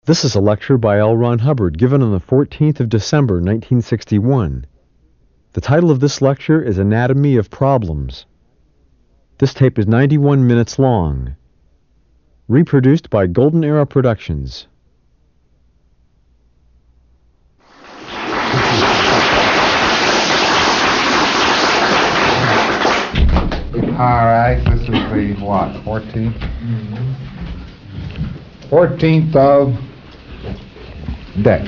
This is a lecture by L. Ron Hubbard given on the 14th of December, 1961. The title of this lecture is Anatomy of Problems. This tape is 91 minutes long. Reproduced by Golden Era Productions. All right, this is the what, 14th? 14th of Deck.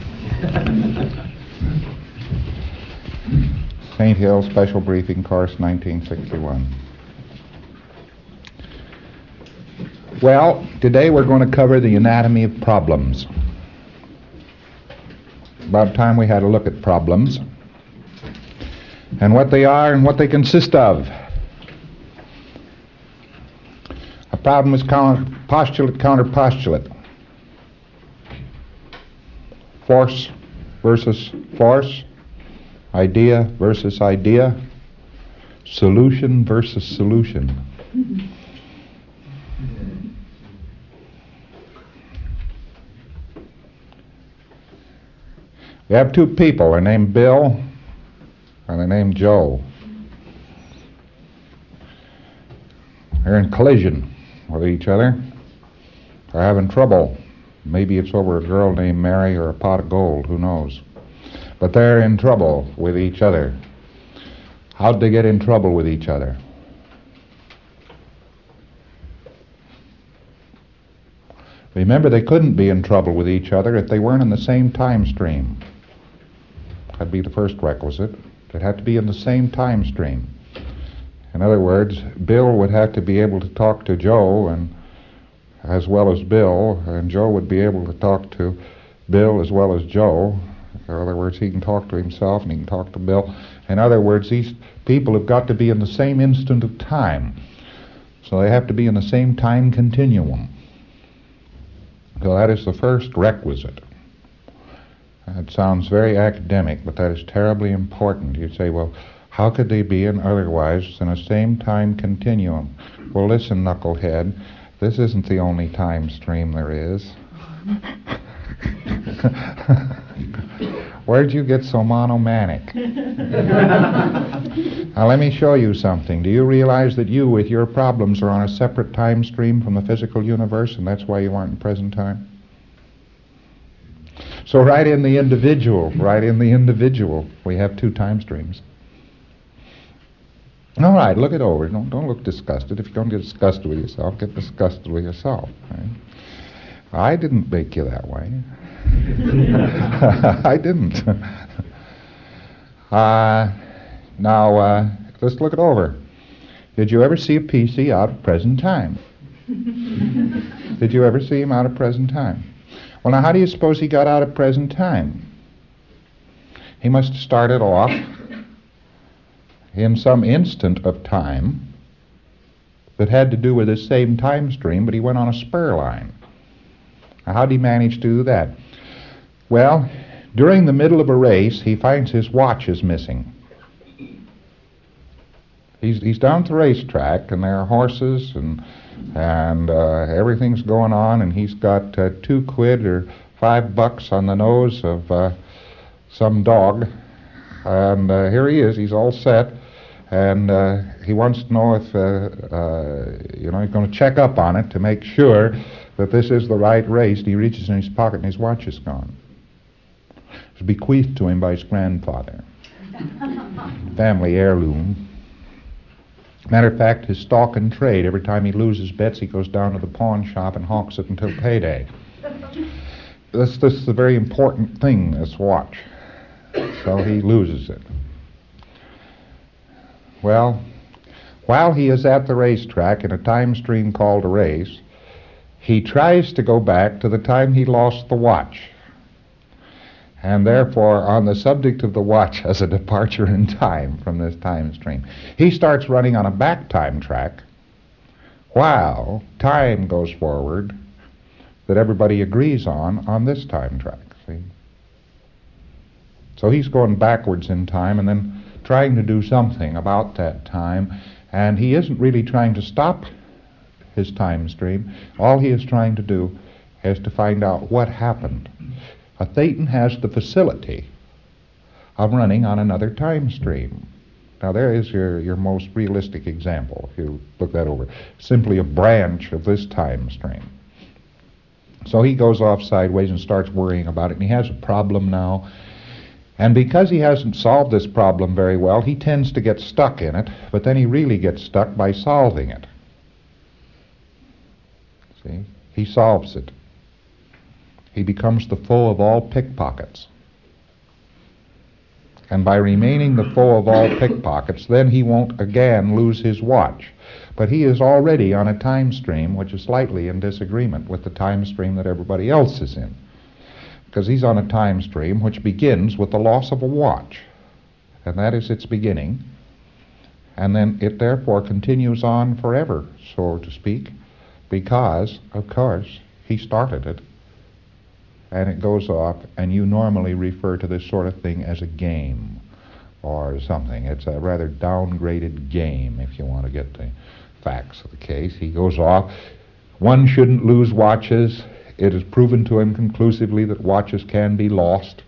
St. Hill Special Briefing Course, 1961. Well, today we're going to cover the anatomy of problems. About time we had a look at problems and what they are and what they consist of. A problem is postulate, counterpostulate. Force versus force. Idea versus idea. Solution versus solution. We have two people. They're named Bill and they're named Joe. They're in collision with each other. They're having trouble. Maybe it's over a girl named Mary or a pot of gold, who knows. But they're in trouble with each other. How'd they get in trouble with each other? Remember, they couldn't be in trouble with each other if they weren't in the same time stream. That'd be the first requisite. They'd have to be in the same time stream. In other words, Bill would have to be able to talk to Joe and as well as Bill, and Joe would be able to talk to Bill as well as Joe. In other words, he can talk to himself and he can talk to Bill. In other words, these people have got to be in the same instant of time. So they have to be in the same time continuum. So that is the first requisite. That sounds very academic, but that is terribly important. You say, well, how could they be in otherwise in a same time continuum? Well, listen, knucklehead, this isn't the only time stream there is. Where'd you get so monomanic? Now let me show you something. Do you realize that you, with your problems, are on a separate time stream from the physical universe, and that's why you aren't in present time? So right in the individual, we have two time streams. All right, look it over. Don't look disgusted. If you don't get disgusted with yourself, get disgusted with yourself. Right? I didn't make you that way. I didn't. Now, let's look it over. Did you ever see a PC out of present time? Did you ever see him out of present time? Well, now, how do you suppose he got out of present time? He must have started off in some instant of time that had to do with this same time stream, but he went on a spur line. Now, how did he manage to do that? Well, during the middle of a race, he finds his watch is missing. He's down at the racetrack, and there are horses, and everything's going on, and he's got $2 or $5 on the nose of some dog, and here he is. He's all set, and he wants to know if he's going to check up on it to make sure that this is the right race. And he reaches in his pocket, and his watch is gone. It was bequeathed to him by his grandfather. Family heirloom. Matter of fact, his stock and trade. Every time he loses bets, he goes down to the pawn shop and hawks it until payday. This is a very important thing, this watch. So he loses it. Well, while he is at the racetrack in a time stream called a race, he tries to go back to the time he lost the watch. And therefore, on the subject of the watch as a departure in time from this time stream, he starts running on a back time track while time goes forward that everybody agrees on this time track, see? So he's going backwards in time and then trying to do something about that time, and he isn't really trying to stop his time stream. All he is trying to do has to find out what happened. A thetan has the facility of running on another time stream. Now there is your most realistic example, if you look that over. Simply a branch of this time stream. So he goes off sideways and starts worrying about it, and he has a problem now. And because he hasn't solved this problem very well, he tends to get stuck in it, but then he really gets stuck by solving it. See? He solves it. He becomes the foe of all pickpockets. And by remaining the foe of all pickpockets, then he won't again lose his watch. But he is already on a time stream which is slightly in disagreement with the time stream that everybody else is in. Because he's on a time stream which begins with the loss of a watch. And that is its beginning. And then it therefore continues on forever, so to speak, because, of course, he started it. And it goes off, and you normally refer to this sort of thing as a game or something. It's a rather downgraded game, if you want to get the facts of the case. He goes off. One shouldn't lose watches. It is proven to him conclusively that watches can be lost.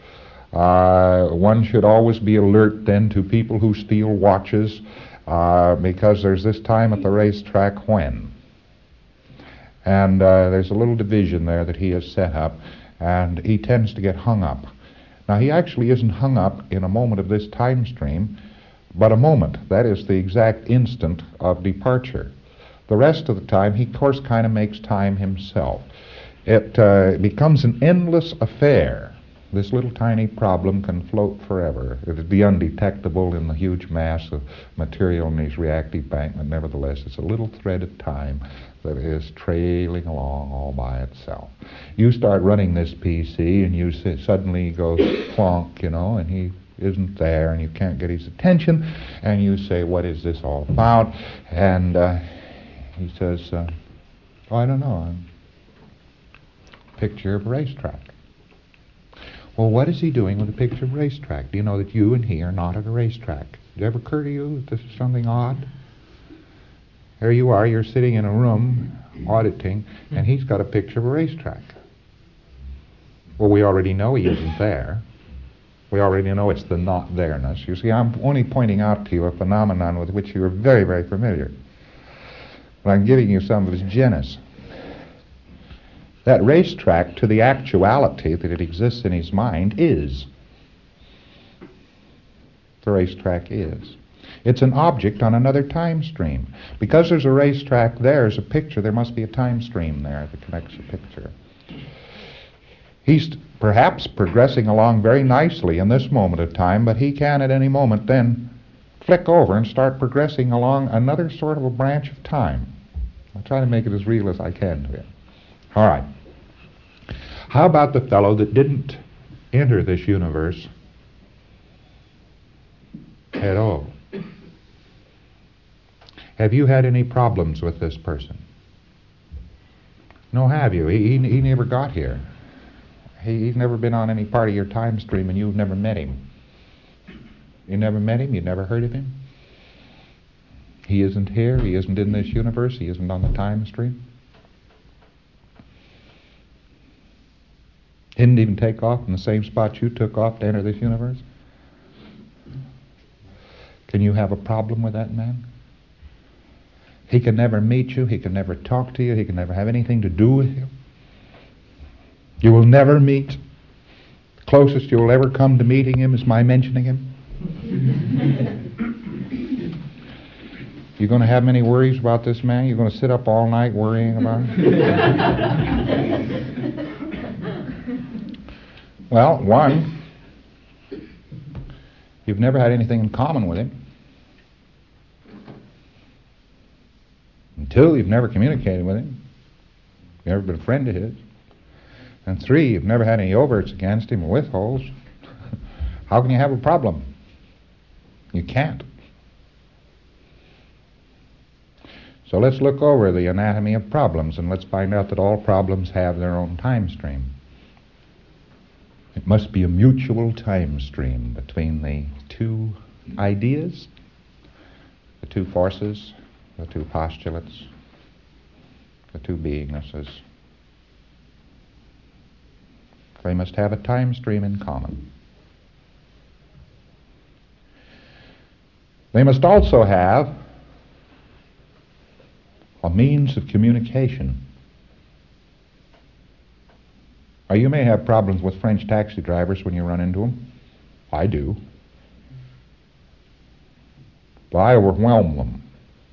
One should always be alert then to people who steal watches, because there's this time at the racetrack when. And there's a little division there that he has set up, and he tends to get hung up. Now, he actually isn't hung up in a moment of this time stream, but a moment. That is the exact instant of departure. The rest of the time, he, of course, kind of makes time himself. It becomes an endless affair. This little tiny problem can float forever. It would be undetectable in the huge mass of material in these reactive banks, but nevertheless, it's a little thread of time that is trailing along all by itself. You start running this PC, and you suddenly go clonk, and he isn't there, and you can't get his attention, and you say, what is this all about? And he says, I don't know. Picture of a racetrack. Well, what is he doing with a picture of a racetrack? Do you know that you and he are not at a racetrack? Did it ever occur to you that this is something odd? There you are, you're sitting in a room auditing, and he's got a picture of a racetrack. Well, we already know he isn't there. We already know it's the not there-ness. You see, I'm only pointing out to you a phenomenon with which you are very, very familiar. But I'm giving you some of its genus. That racetrack, to the actuality that it exists in his mind, is. The racetrack is. It's an object on another time stream. Because there's a racetrack there's a picture, there must be a time stream there that connects the picture. He's perhaps progressing along very nicely in this moment of time, but he can at any moment then flick over and start progressing along another sort of a branch of time. I'll try to make it as real as I can to you. All right. How about the fellow that didn't enter this universe at all? Have you had any problems with this person? No, have you? He never got here. He's never been on any part of your time stream, and you've never met him. You never met him? You never heard of him? He isn't here. He isn't in this universe. He isn't on the time stream. Didn't even take off in the same spot you took off to enter this universe? Can you have a problem with that man? He can never meet you. He can never talk to you. He can never have anything to do with you. You will never meet. The closest you will ever come to meeting him is my mentioning him. You going to have many worries about this man? You're going to sit up all night worrying about him? Well, one, you've never had anything in common with him. And two, you've never communicated with him. You've never been a friend of his. And three, you've never had any overts against him or withholds. How can you have a problem? You can't. So let's look over the anatomy of problems, and let's find out that all problems have their own time stream. It must be a mutual time stream between the two ideas, the two forces, the two postulates, the two beingnesses. They must have a time stream in common. They must also have a means of communication. Now, you may have problems with French taxi drivers when you run into them. I do. But I overwhelm them.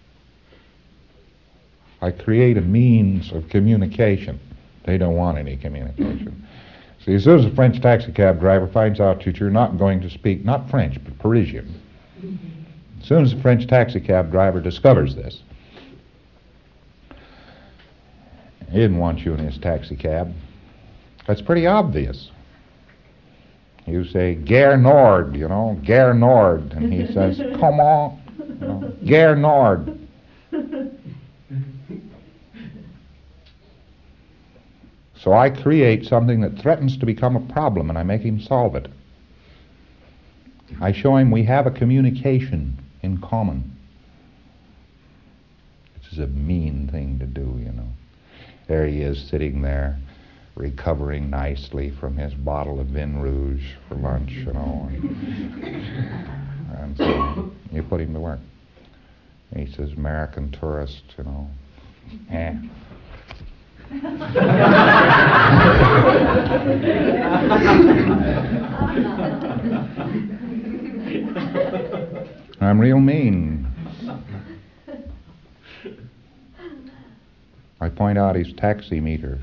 I create a means of communication. They don't want any communication. See, as soon as a French taxi cab driver finds out that you're not going to speak, not French, but Parisian, as soon as a French taxi cab driver discovers this, he didn't want you in his taxi cab. That's pretty obvious. You say, Gare Nord, Gare Nord. And he says, come on, Gare Nord. So I create something that threatens to become a problem, and I make him solve it. I show him we have a communication in common. This is a mean thing to do, There he is sitting there, recovering nicely from his bottle of Vin Rouge for lunch, And so you put him to work. And he says, American tourist, I'm real mean. I point out his taxi meter.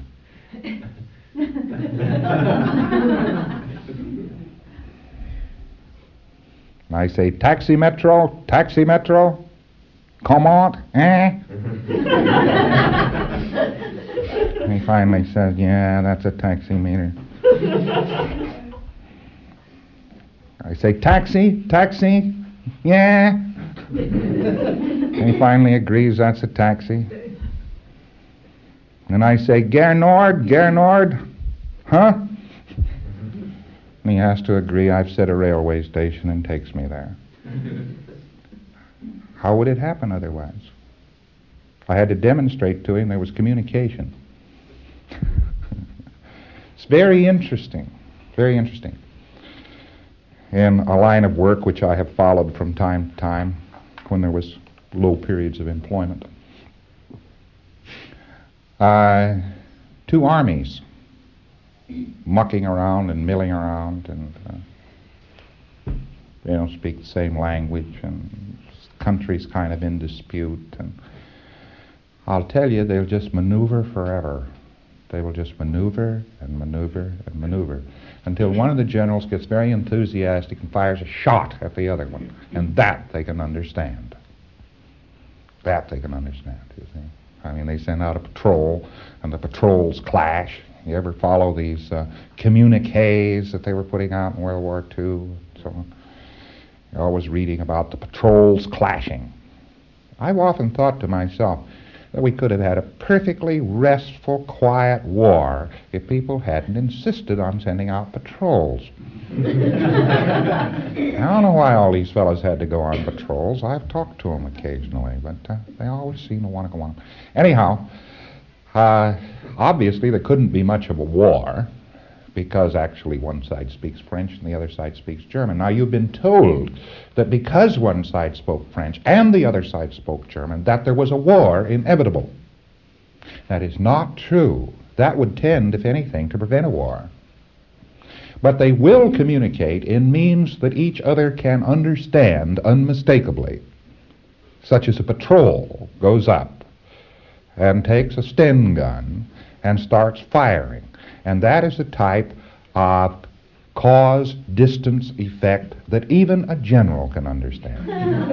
And I say, taxi metro, come on, And he finally says, yeah, that's a taxi meter. I say, taxi, yeah. And he finally agrees that's a taxi. And I say, Gare Nord, huh? And he has to agree. I've set a railway station and takes me there. How would it happen otherwise? I had to demonstrate to him there was communication. It's very interesting, very interesting. In a line of work which I have followed from time to time when there was low periods of employment. Two armies mucking around and milling around, and they don't speak the same language, and countries kind of in dispute, and I'll tell you, they'll just maneuver forever. They will just maneuver and maneuver and maneuver until one of the generals gets very enthusiastic and fires a shot at the other one, and that they can understand. That they can understand, you see. I mean, they send out a patrol, and the patrols clash. You ever follow these communiques that they were putting out in World War II and so on? You're always reading about the patrols clashing. I've often thought to myself that we could have had a perfectly restful, quiet war if people hadn't insisted on sending out patrols. I don't know why all these fellows had to go on patrols. I've talked to them occasionally, but they always seem to want to go on. Anyhow, obviously there couldn't be much of a war because actually one side speaks French and the other side speaks German. Now, you've been told that because one side spoke French and the other side spoke German, that there was a war inevitable. That is not true. That would tend, if anything, to prevent a war. But they will communicate in means that each other can understand unmistakably, such as a patrol goes up and takes a Sten gun and starts firing. And that is the type of cause-distance effect that even a general can understand.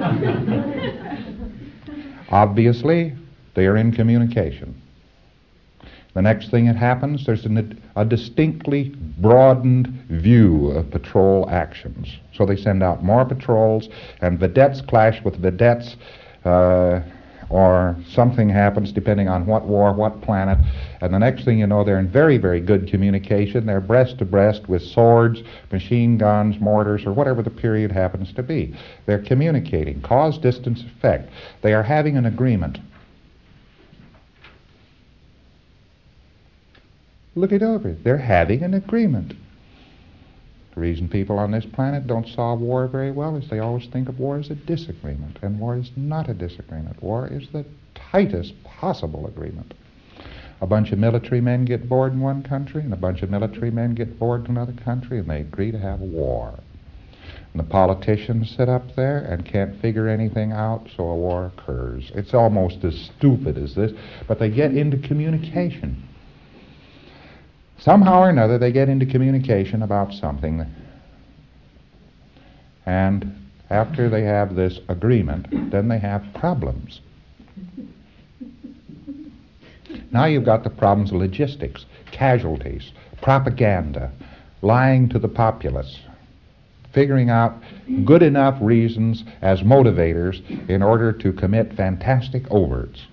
Obviously, they are in communication. The next thing that happens, there's a distinctly broadened view of patrol actions. So they send out more patrols, and vedettes clash with vedettes, or something happens depending on what war, what planet, and the next thing you know, they're in very, very good communication. They're breast to breast with swords, machine guns, mortars, or whatever the period happens to be. They're communicating, cause, distance, effect. They are having an agreement. Look it over. They're having an agreement. The reason people on this planet don't solve war very well is they always think of war as a disagreement, and war is not a disagreement. War is the tightest possible agreement. A bunch of military men get bored in one country, and a bunch of military men get bored in another country, and they agree to have a war. And the politicians sit up there and can't figure anything out, so a war occurs. It's almost as stupid as this, but they get into communication. Somehow or another, they get into communication about something. And after they have this agreement, then they have problems. Now you've got the problems of logistics, casualties, propaganda, lying to the populace, figuring out good enough reasons as motivators in order to commit fantastic overts.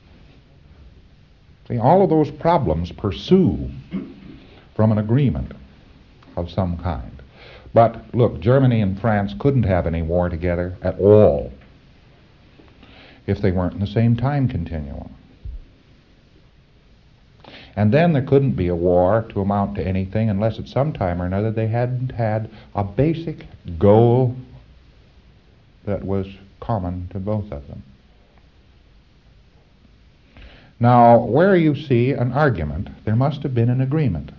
See, all of those problems pursue from an agreement of some kind. But look, Germany and France couldn't have any war together at all if they weren't in the same time continuum. And then there couldn't be a war to amount to anything unless at some time or another they hadn't had a basic goal that was common to both of them. Now, where you see an argument, there must have been an agreement.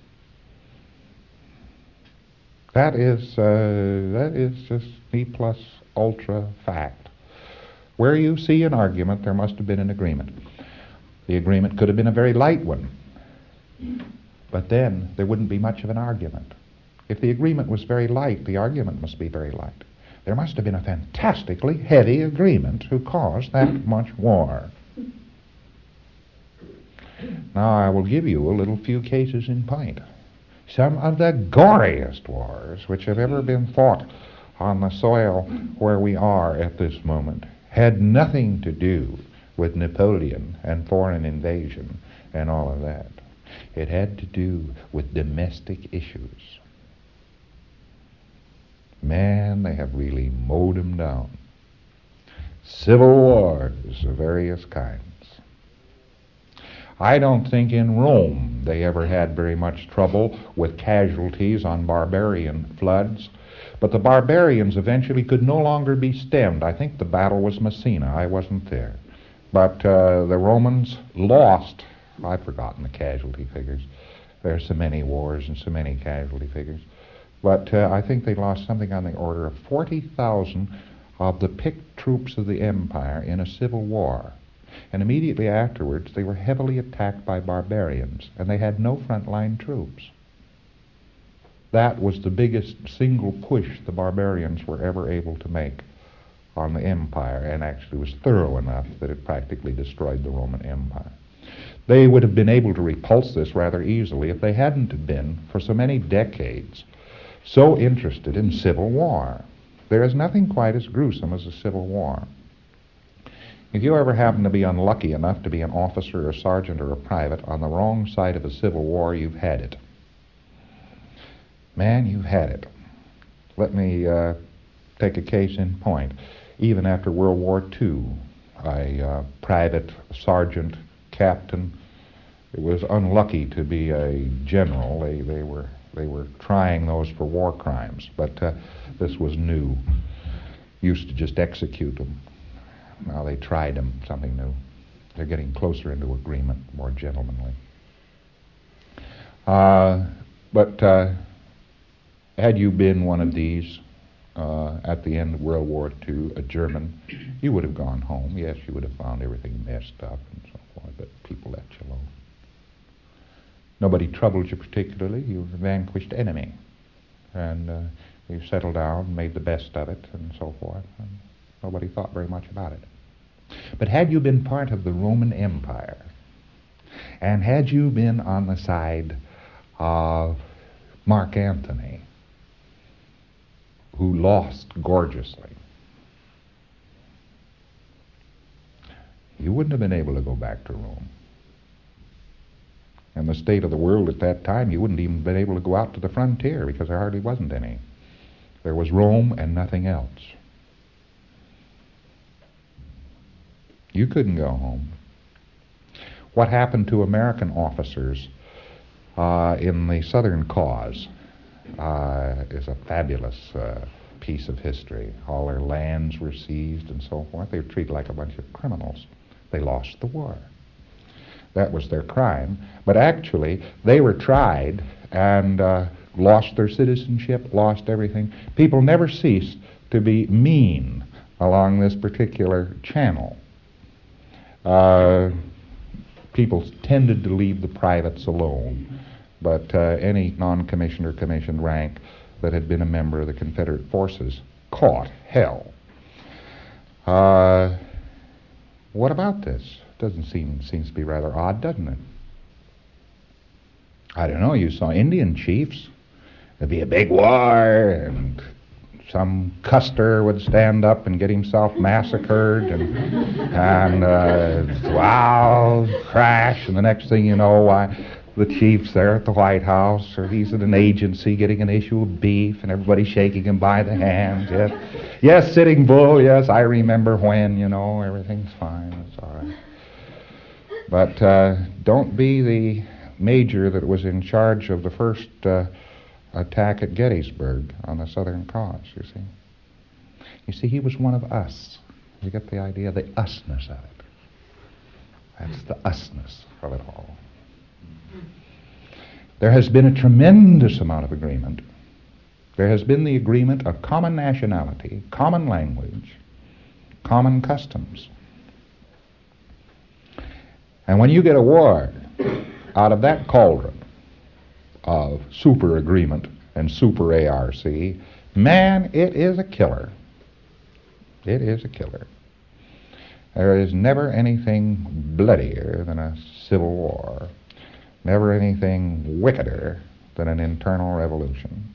That is just E plus ultra fact. Where you see an argument, there must have been an agreement. The agreement could have been a very light one, but then there wouldn't be much of an argument. If the agreement was very light, the argument must be very light. There must have been a fantastically heavy agreement to cause that much war. Now, I will give you a little few cases in point. Some of the goriest wars which have ever been fought on the soil where we are at this moment had nothing to do with Napoleon and foreign invasion and all of that. It had to do with domestic issues. Man, they have really mowed them down. Civil wars of various kinds. I don't think in Rome they ever had very much trouble with casualties on barbarian floods, but the barbarians eventually could no longer be stemmed. I think the battle was Messina. I wasn't there. But the Romans lost, I've forgotten the casualty figures. There are so many wars and so many casualty figures. But I think they lost something on the order of 40,000 of the picked troops of the empire in a civil war. And immediately afterwards, they were heavily attacked by barbarians, and they had no frontline troops. That was the biggest single push the barbarians were ever able to make on the empire, and actually was thorough enough that it practically destroyed the Roman Empire. They would have been able to repulse this rather easily if they hadn't been, for so many decades, so interested in civil war. There is nothing quite as gruesome as a civil war. If you ever happen to be unlucky enough to be an officer or a sergeant or a private on the wrong side of a civil war, you've had it. Man, you've had it. Let me take a case in point. Even after World War II, a private, sergeant, captain, it was unlucky to be a general. They were trying those for war crimes, but this was new. Used to just execute them. Now they tried them, something new. They're getting closer into agreement, more gentlemanly. But had you been one of these at the end of World War II, a German, you would have gone home. Yes, you would have found everything messed up and so forth, but people let you alone. Nobody troubled you particularly. You were a vanquished enemy. And you settled down, made the best of it, and so forth. And nobody thought very much about it. But had you been part of the Roman Empire, and had you been on the side of Mark Antony, who lost gorgeously, you wouldn't have been able to go back to Rome. In the state of the world at that time, you wouldn't even have been able to go out to the frontier because there hardly wasn't any. There was Rome and nothing else. You couldn't go home. What happened to American officers in the Southern Cause is a fabulous piece of history. All their lands were seized and so forth. They were treated like a bunch of criminals. They lost the war. That was their crime. But actually, they were tried and lost their citizenship, lost everything. People never ceased to be mean along this particular channel. People tended to leave the privates alone, but any non-commissioned or commissioned rank that had been a member of the Confederate forces caught hell. What about this? Seems to be rather odd, doesn't it? I don't know, you saw Indian chiefs. There'd be a big war, and some Custer would stand up and get himself massacred, and wow, crash, and the next thing you know, why, the chief's there at the White House, or he's at an agency getting an issue of beef, and everybody shaking him by the hand. Yes, Sitting Bull, yes, I remember when, everything's fine, it's all right. But don't be the major that was in charge of the first attack at Gettysburg on the Southern Cause, you see. You see, he was one of us. You get the idea, the usness of it. That's the usness of it all. There has been a tremendous amount of agreement. There has been the agreement of common nationality, common language, common customs. And when you get a war out of that cauldron of super agreement and super ARC, man, it is a killer. It is a killer. There is never anything bloodier than a civil war, never anything wickeder than an internal revolution.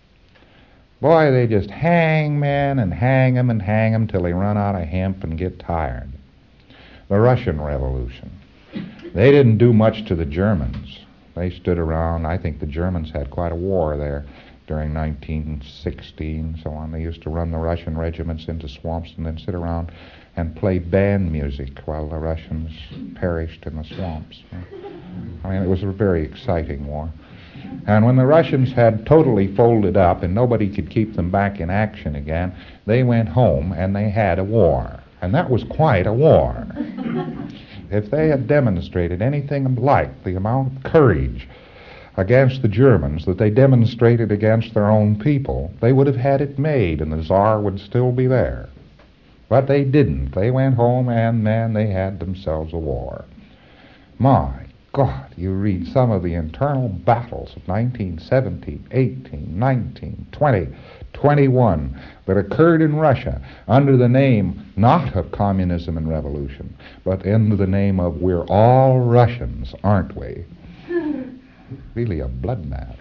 Boy, they just hang men and hang 'em till they run out of hemp and get tired. The Russian Revolution. They didn't do much to the Germans. They stood around. I think the Germans had quite a war there during 1916 and so on. They used to run the Russian regiments into swamps and then sit around and play band music while the Russians perished in the swamps. I mean, it was a very exciting war. And when the Russians had totally folded up and nobody could keep them back in action again, they went home and they had a war. And that was quite a war. If they had demonstrated anything like the amount of courage against the Germans that they demonstrated against their own people, they would have had it made and the Tsar would still be there. But they didn't. They went home and, man, they had themselves a war. My God, you read some of the internal battles of 1917, 18, 19, 20, 21 that occurred in Russia under the name not of communism and revolution, but under the name of we're all Russians, aren't we? Really a bloodbath.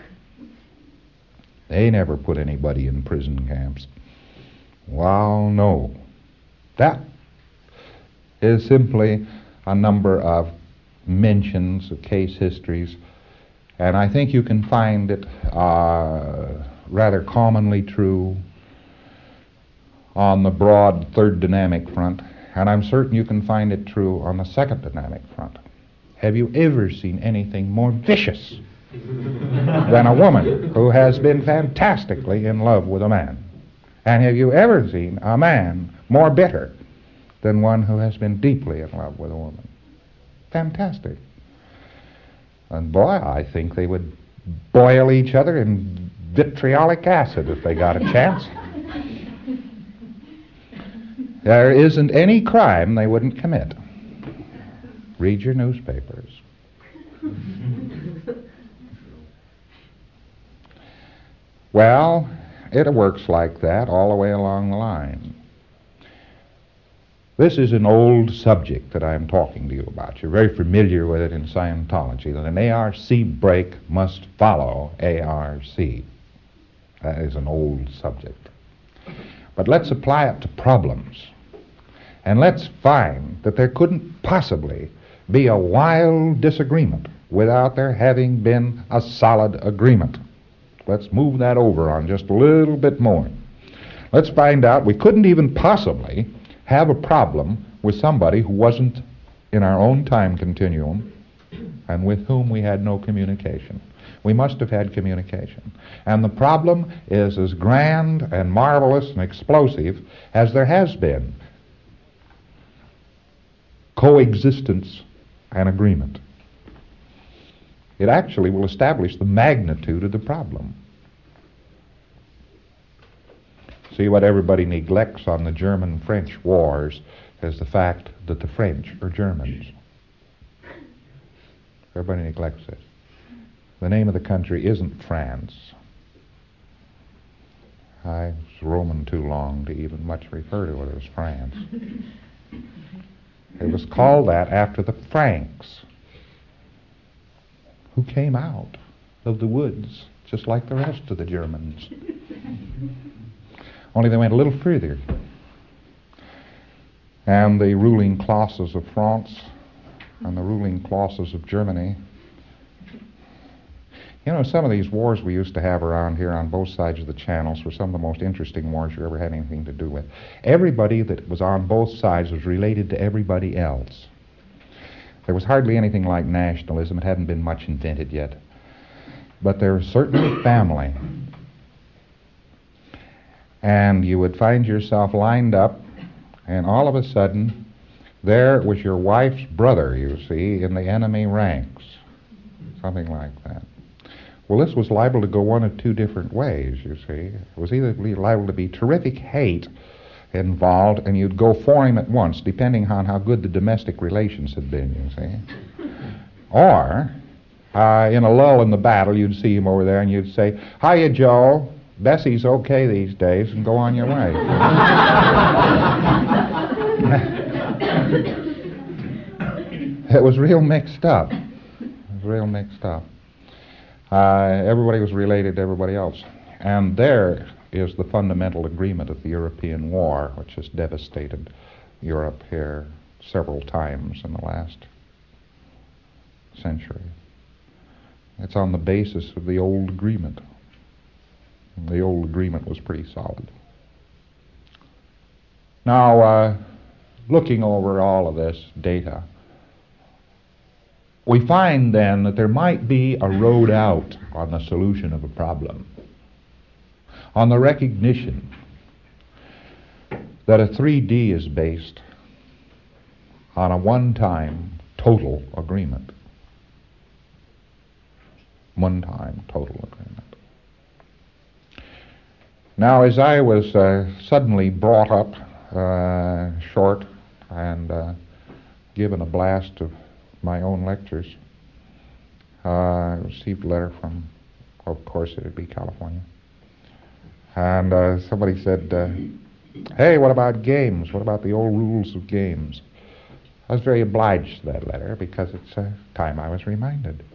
They never put anybody in prison camps. Well, no. That is simply a number of mentions of case histories, and I think you can find it rather commonly true on the broad third dynamic front, and I'm certain you can find it true on the second dynamic front. Have you ever seen anything more vicious than a woman who has been fantastically in love with a man? And have you ever seen a man more bitter than one who has been deeply in love with a woman? Fantastic. And boy, I think they would boil each other in vitriolic acid if they got a chance. There isn't any crime they wouldn't commit. Read your newspapers. Well, it works like that all the way along the line. This is an old subject that I'm talking to you about. You're very familiar with it in Scientology, that an ARC break must follow ARC. That is an old subject. But let's apply it to problems. And let's find that there couldn't possibly be a wild disagreement without there having been a solid agreement. Let's move that over on just a little bit more. Let's find out we couldn't even possibly have a problem with somebody who wasn't in our own time continuum and with whom we had no communication. We must have had communication. And the problem is as grand and marvelous and explosive as there has been coexistence and agreement. It actually will establish the magnitude of the problem. See, what everybody neglects on the German-French wars is the fact that the French are Germans. Everybody neglects it. The name of the country isn't France. I was Roman too long to even much refer to it as France. It was called that after the Franks, who came out of the woods just like the rest of the Germans. Only they went a little further. And the ruling classes of France and the ruling classes of Germany. You know, some of these wars we used to have around here on both sides of the channels were some of the most interesting wars you ever had anything to do with. Everybody that was on both sides was related to everybody else. There was hardly anything like nationalism. It hadn't been much invented yet. But there was certainly family. And you would find yourself lined up, and all of a sudden, there was your wife's brother, you see, in the enemy ranks. Something like that. Well, this was liable to go one of two different ways, you see. It was either liable to be terrific hate involved, and you'd go for him at once, depending on how good the domestic relations had been, you see. Or, in a lull in the battle, you'd see him over there, and you'd say, "Hiya, Joe. Bessie's okay these days," and go on your way. It was real mixed up. Everybody was related to everybody else. And there is the fundamental agreement of the European War, which has devastated Europe here several times in the last century. It's on the basis of the old agreement. The old agreement was pretty solid. Now, looking over all of this data, we find then that there might be a road out on the solution of a problem, on the recognition that a 3D is based on a one-time total agreement. One-time total agreement. Now, as I was suddenly brought up short and given a blast of my own lectures, I received a letter from, of course, it would be California. And somebody said, "Hey, what about games? What about the old rules of games?" I was very obliged to that letter because it's time I was reminded.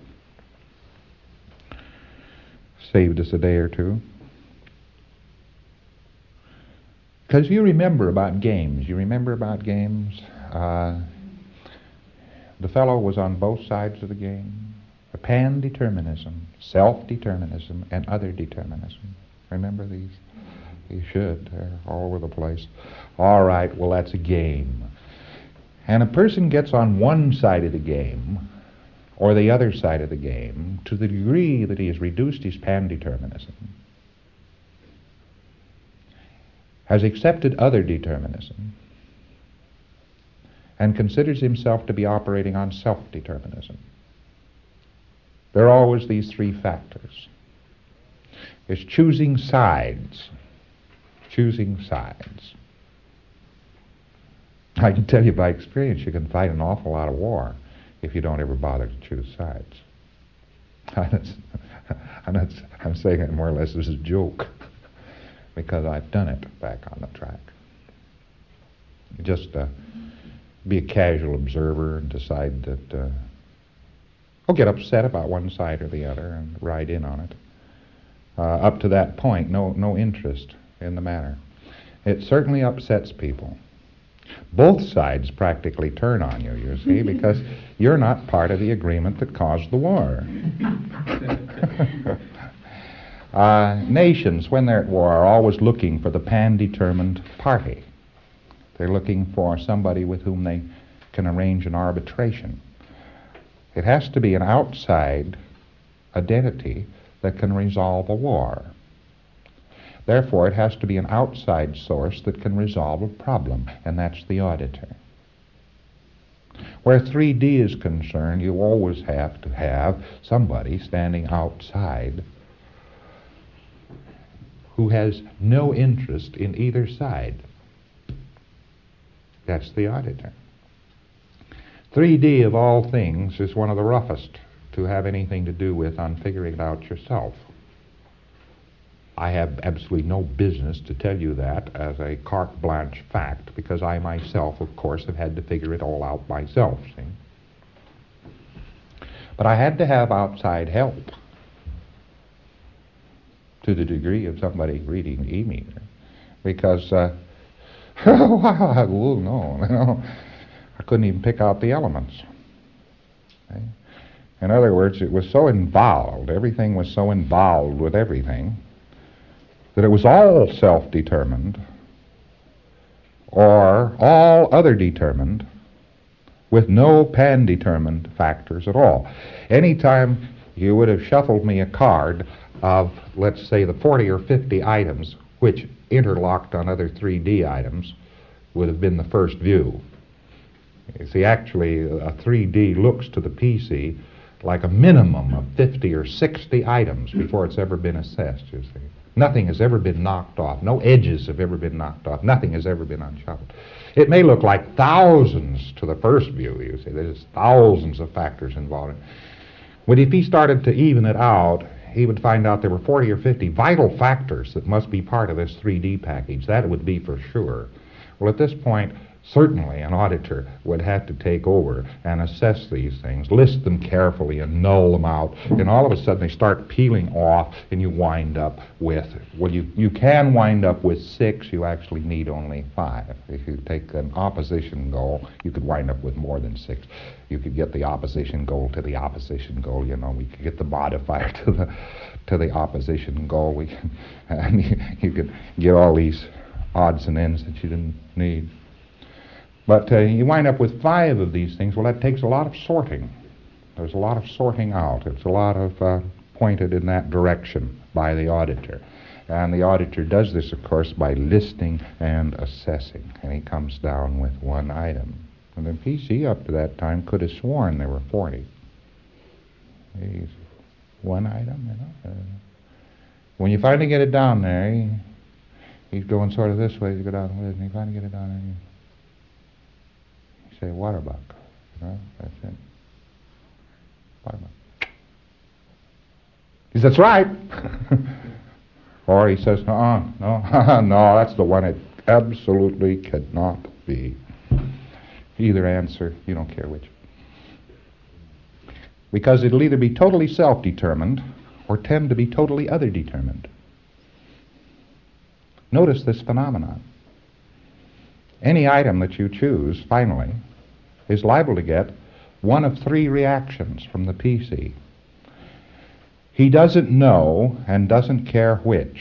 Saved us a day or two. Because you remember about games. The fellow was on both sides of the game. The pan-determinism, self-determinism, and other determinism. Remember these? You should. They're all over the place. All right, well, that's a game. And a person gets on one side of the game or the other side of the game to the degree that he has reduced his pan-determinism, has accepted other determinism, and considers himself to be operating on self-determinism. There are always these three factors. It's choosing sides. Choosing sides. I can tell you by experience you can fight an awful lot of war if you don't ever bother to choose sides. I'm saying it more or less as a joke because I've done it back on the track. Just be a casual observer and decide that I'll get upset about one side or the other and ride in on it. Up to that point, no interest in the matter. It certainly upsets people. Both sides practically turn on you, you see, because you're not part of the agreement that caused the war. Nations, when they're at war, are always looking for the pan-determined party. They're looking for somebody with whom they can arrange an arbitration. It has to be an outside identity that can resolve a war. Therefore, it has to be an outside source that can resolve a problem, and that's the auditor. Where 3D is concerned, you always have to have somebody standing outside who has no interest in either side. That's the auditor. 3D, of all things, is one of the roughest to have anything to do with on figuring it out yourself. I have absolutely no business to tell you that as a carte blanche fact, because I myself, of course, have had to figure it all out myself, see? But I had to have outside help to the degree of somebody reading E-meter, because, I couldn't even pick out the elements. Okay? In other words, it was so involved, everything was so involved with everything, that it was all self-determined, or all other determined, with no pan-determined factors at all. Anytime you would have shuffled me a card of, let's say, the 40 or 50 items which interlocked on other 3D items, would have been the first view. You see, actually, a 3D looks to the PC like a minimum of 50 or 60 items before it's ever been assessed, you see. Nothing has ever been knocked off. No edges have ever been knocked off. Nothing has ever been unshuffled. It may look like thousands to the first view, you see. There's thousands of factors involved. But if he started to even it out, he would find out there were 40 or 50 vital factors that must be part of this 3D package. That would be for sure. Well, at this point, certainly an auditor would have to take over and assess these things, list them carefully and null them out, and all of a sudden they start peeling off and you wind up with, well, you can wind up with 6, you actually need only 5. If you take an opposition goal, you could wind up with more than 6. You could get the opposition goal to the opposition goal, we could get the modifier to the opposition goal, and you could get all these odds and ends that you didn't need. But you wind up with 5 of these things. Well, that takes a lot of sorting. There's a lot of sorting out. It's a lot of pointed in that direction by the auditor. And the auditor does this, of course, by listing and assessing. And he comes down with 1 item. And the PC up to that time could have sworn there were 40. He's 1 item, when you finally get it down there, he's going sort of this way to go down with it, and you finally get it down there. Say waterbuck, that's it. Waterbuck. He says, that's right. Or he says, no, no, that's the one it absolutely cannot be. Either answer, you don't care which. Because it'll either be totally self-determined or tend to be totally other-determined. Notice this phenomenon. Any item that you choose, finally, is liable to get one of 3 reactions from the PC. He doesn't know and doesn't care which.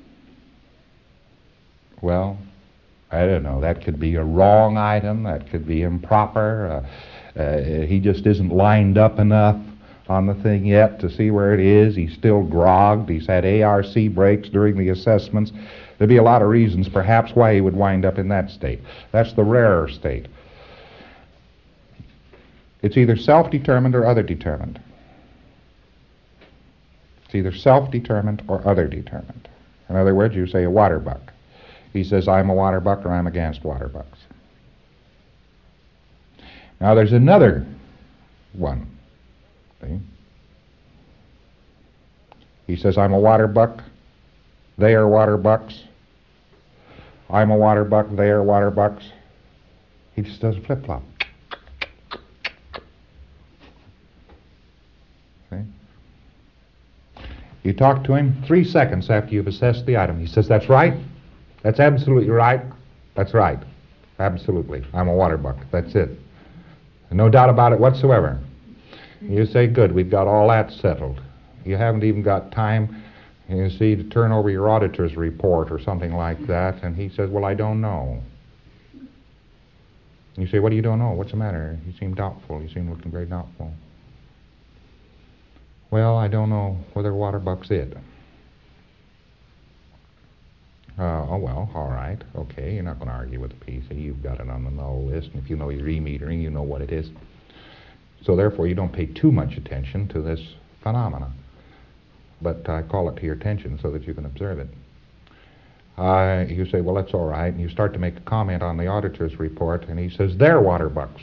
Well, I don't know. That could be a wrong item. That could be improper. He just isn't lined up enough on the thing yet to see where it is. He's still grogged. He's had ARC breaks during the assessments. There'd be a lot of reasons, perhaps, why he would wind up in that state. That's the rarer state. It's either self-determined or other-determined. It's either self-determined or other-determined. In other words, you say a waterbuck. He says, I'm a waterbuck or I'm against waterbucks. Now there's another one. See? He says, I'm a waterbuck. They are waterbucks. I'm a waterbuck. They are waterbucks. He just does a flip-flop. See? You talk to him 3 seconds after you've assessed the item. He says, that's right. That's absolutely right. That's right. Absolutely. I'm a waterbuck. That's it. No doubt about it whatsoever. You say, good, we've got all that settled. You haven't even got time, you see, to turn over your auditor's report or something like that, and he says, well, I don't know. You say, what do you don't know? What's the matter? You seem doubtful. You seem looking very doubtful. Well, I don't know whether Waterbuck's it. Oh, well, all right. Okay, you're not going to argue with the PC. You've got it on the null list, and if you know your e-metering, you know what it is. So therefore, you don't pay too much attention to this phenomena. But I call it to your attention so that you can observe it. You say, well, that's all right, and you start to make a comment on the auditor's report, and he says, they're Waterbucks.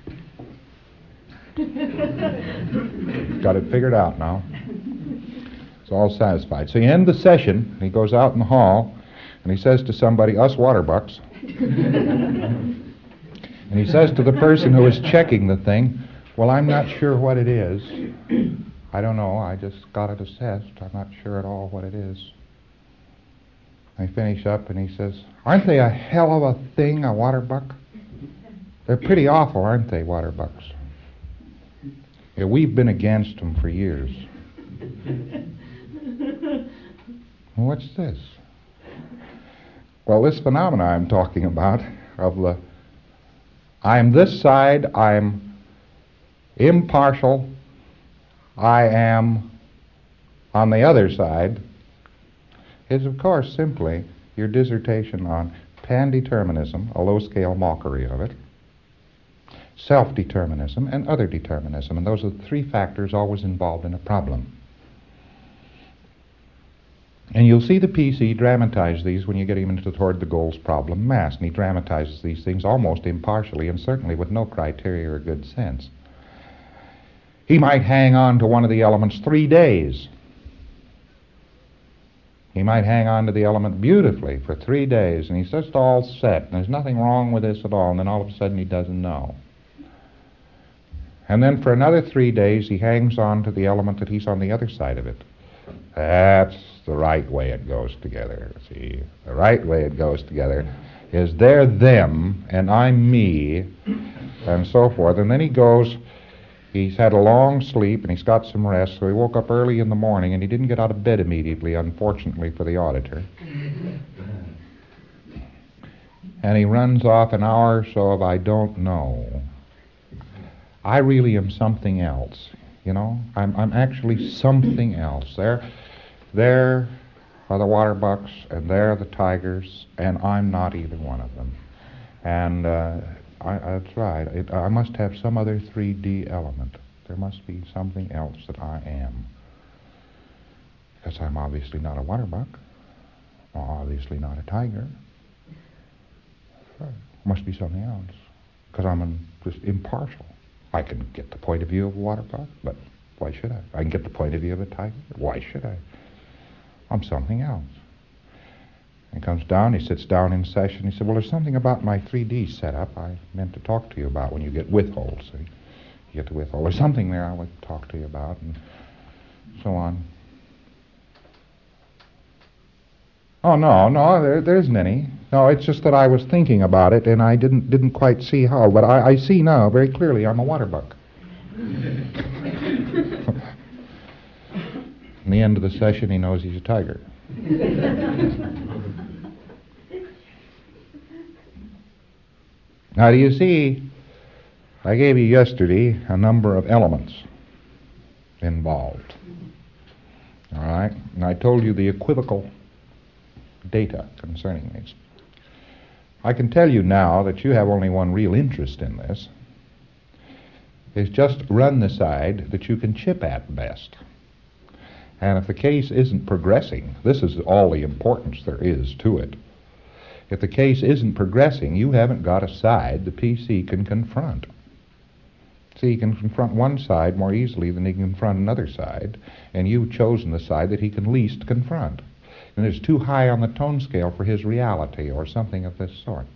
Got it figured out now. It's all satisfied. So you end the session, and he goes out in the hall, and he says to somebody, us Waterbucks. And he says to the person who is checking the thing, well, I'm not sure what it is. I don't know, I just got it assessed. I'm not sure at all what it is. I finish up, and he says, aren't they a hell of a thing, a Waterbuck? They're pretty awful, aren't they, Waterbucks? Yeah, we've been against them for years. Well, what's this? Well, this phenomena I'm talking about of the I'm this side, I'm impartial, I am on the other side, is of course simply your dissertation on pan-determinism, a low-scale mockery of it, self-determinism, and other determinism. And those are the three factors always involved in a problem. And you'll see the PC dramatize these when you get him into toward the goals problem mass. And he dramatizes these things almost impartially and certainly with no criteria or good sense. He might hang on to one of the elements 3 days. He might hang on to the element beautifully for 3 days, and he's just all set, and there's nothing wrong with this at all, and then all of a sudden he doesn't know. And then for another 3 days he hangs on to the element that he's on the other side of it. That's the right way it goes together. See, the right way it goes together is they're them, and I'm me, and so forth. And then he goes, he's had a long sleep, and he's got some rest, so he woke up early in the morning, and he didn't get out of bed immediately, unfortunately for the auditor. And he runs off an hour or so of I don't know. I really am something else, you know. I'm actually something else. There are the Waterbucks, and there are the Tigers, and I'm not either one of them. And that's right. I must have some other 3D element. There must be something else that I am. Because I'm obviously not a Waterbuck, or obviously not a Tiger. Must be something else. Because I'm just impartial. I can get the point of view of a Waterbuck, but why should I? I can get the point of view of a Tiger. Why should I? I'm something else. He comes down, he sits down in session. He said, well, there's something about my 3D setup I meant to talk to you about when you get withhold. So you get the withhold. There's something there I would talk to you about, and so on. Oh, no, there isn't any. No, it's just that I was thinking about it, and I didn't quite see how. But I see now very clearly I'm a Waterbuck. In the end of the session, he knows he's a Tiger. Now, do you see, I gave you yesterday a number of elements involved. All right? And I told you the equivocal data concerning these. I can tell you now that you have only one real interest in this, is just run the side that you can chip at best. And if the case isn't progressing, this is all the importance there is to it. If the case isn't progressing, you haven't got a side the PC can confront. See, he can confront one side more easily than he can confront another side, and you've chosen the side that he can least confront. And it's too high on the tone scale for his reality, or something of this sort.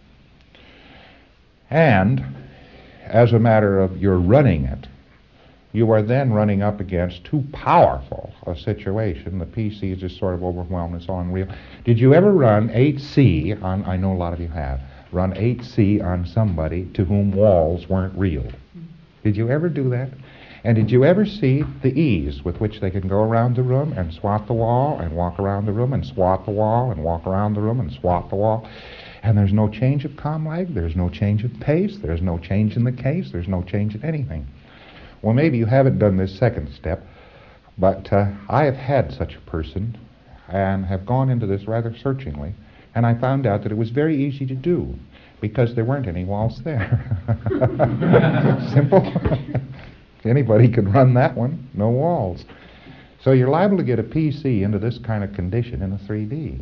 And, as a matter of your running it, you are then running up against too powerful a situation. The PC is just sort of overwhelmed. It's all unreal. Did you ever run 8C on, I know a lot of you have, run 8C on somebody to whom walls weren't real? Did you ever do that? And did you ever see the ease with which they can go around the room and swat the wall and walk around the room and swat the wall and walk around the room and swat the wall? And there's no change of com lag, there's no change of pace, there's no change in the case, there's no change in anything. Well, maybe you haven't done this second step, But I have had such a person and have gone into this rather searchingly, and I found out that it was very easy to do because there weren't any walls there. Simple. Anybody could run that one, no walls. So you're liable to get a PC into this kind of condition in a 3D.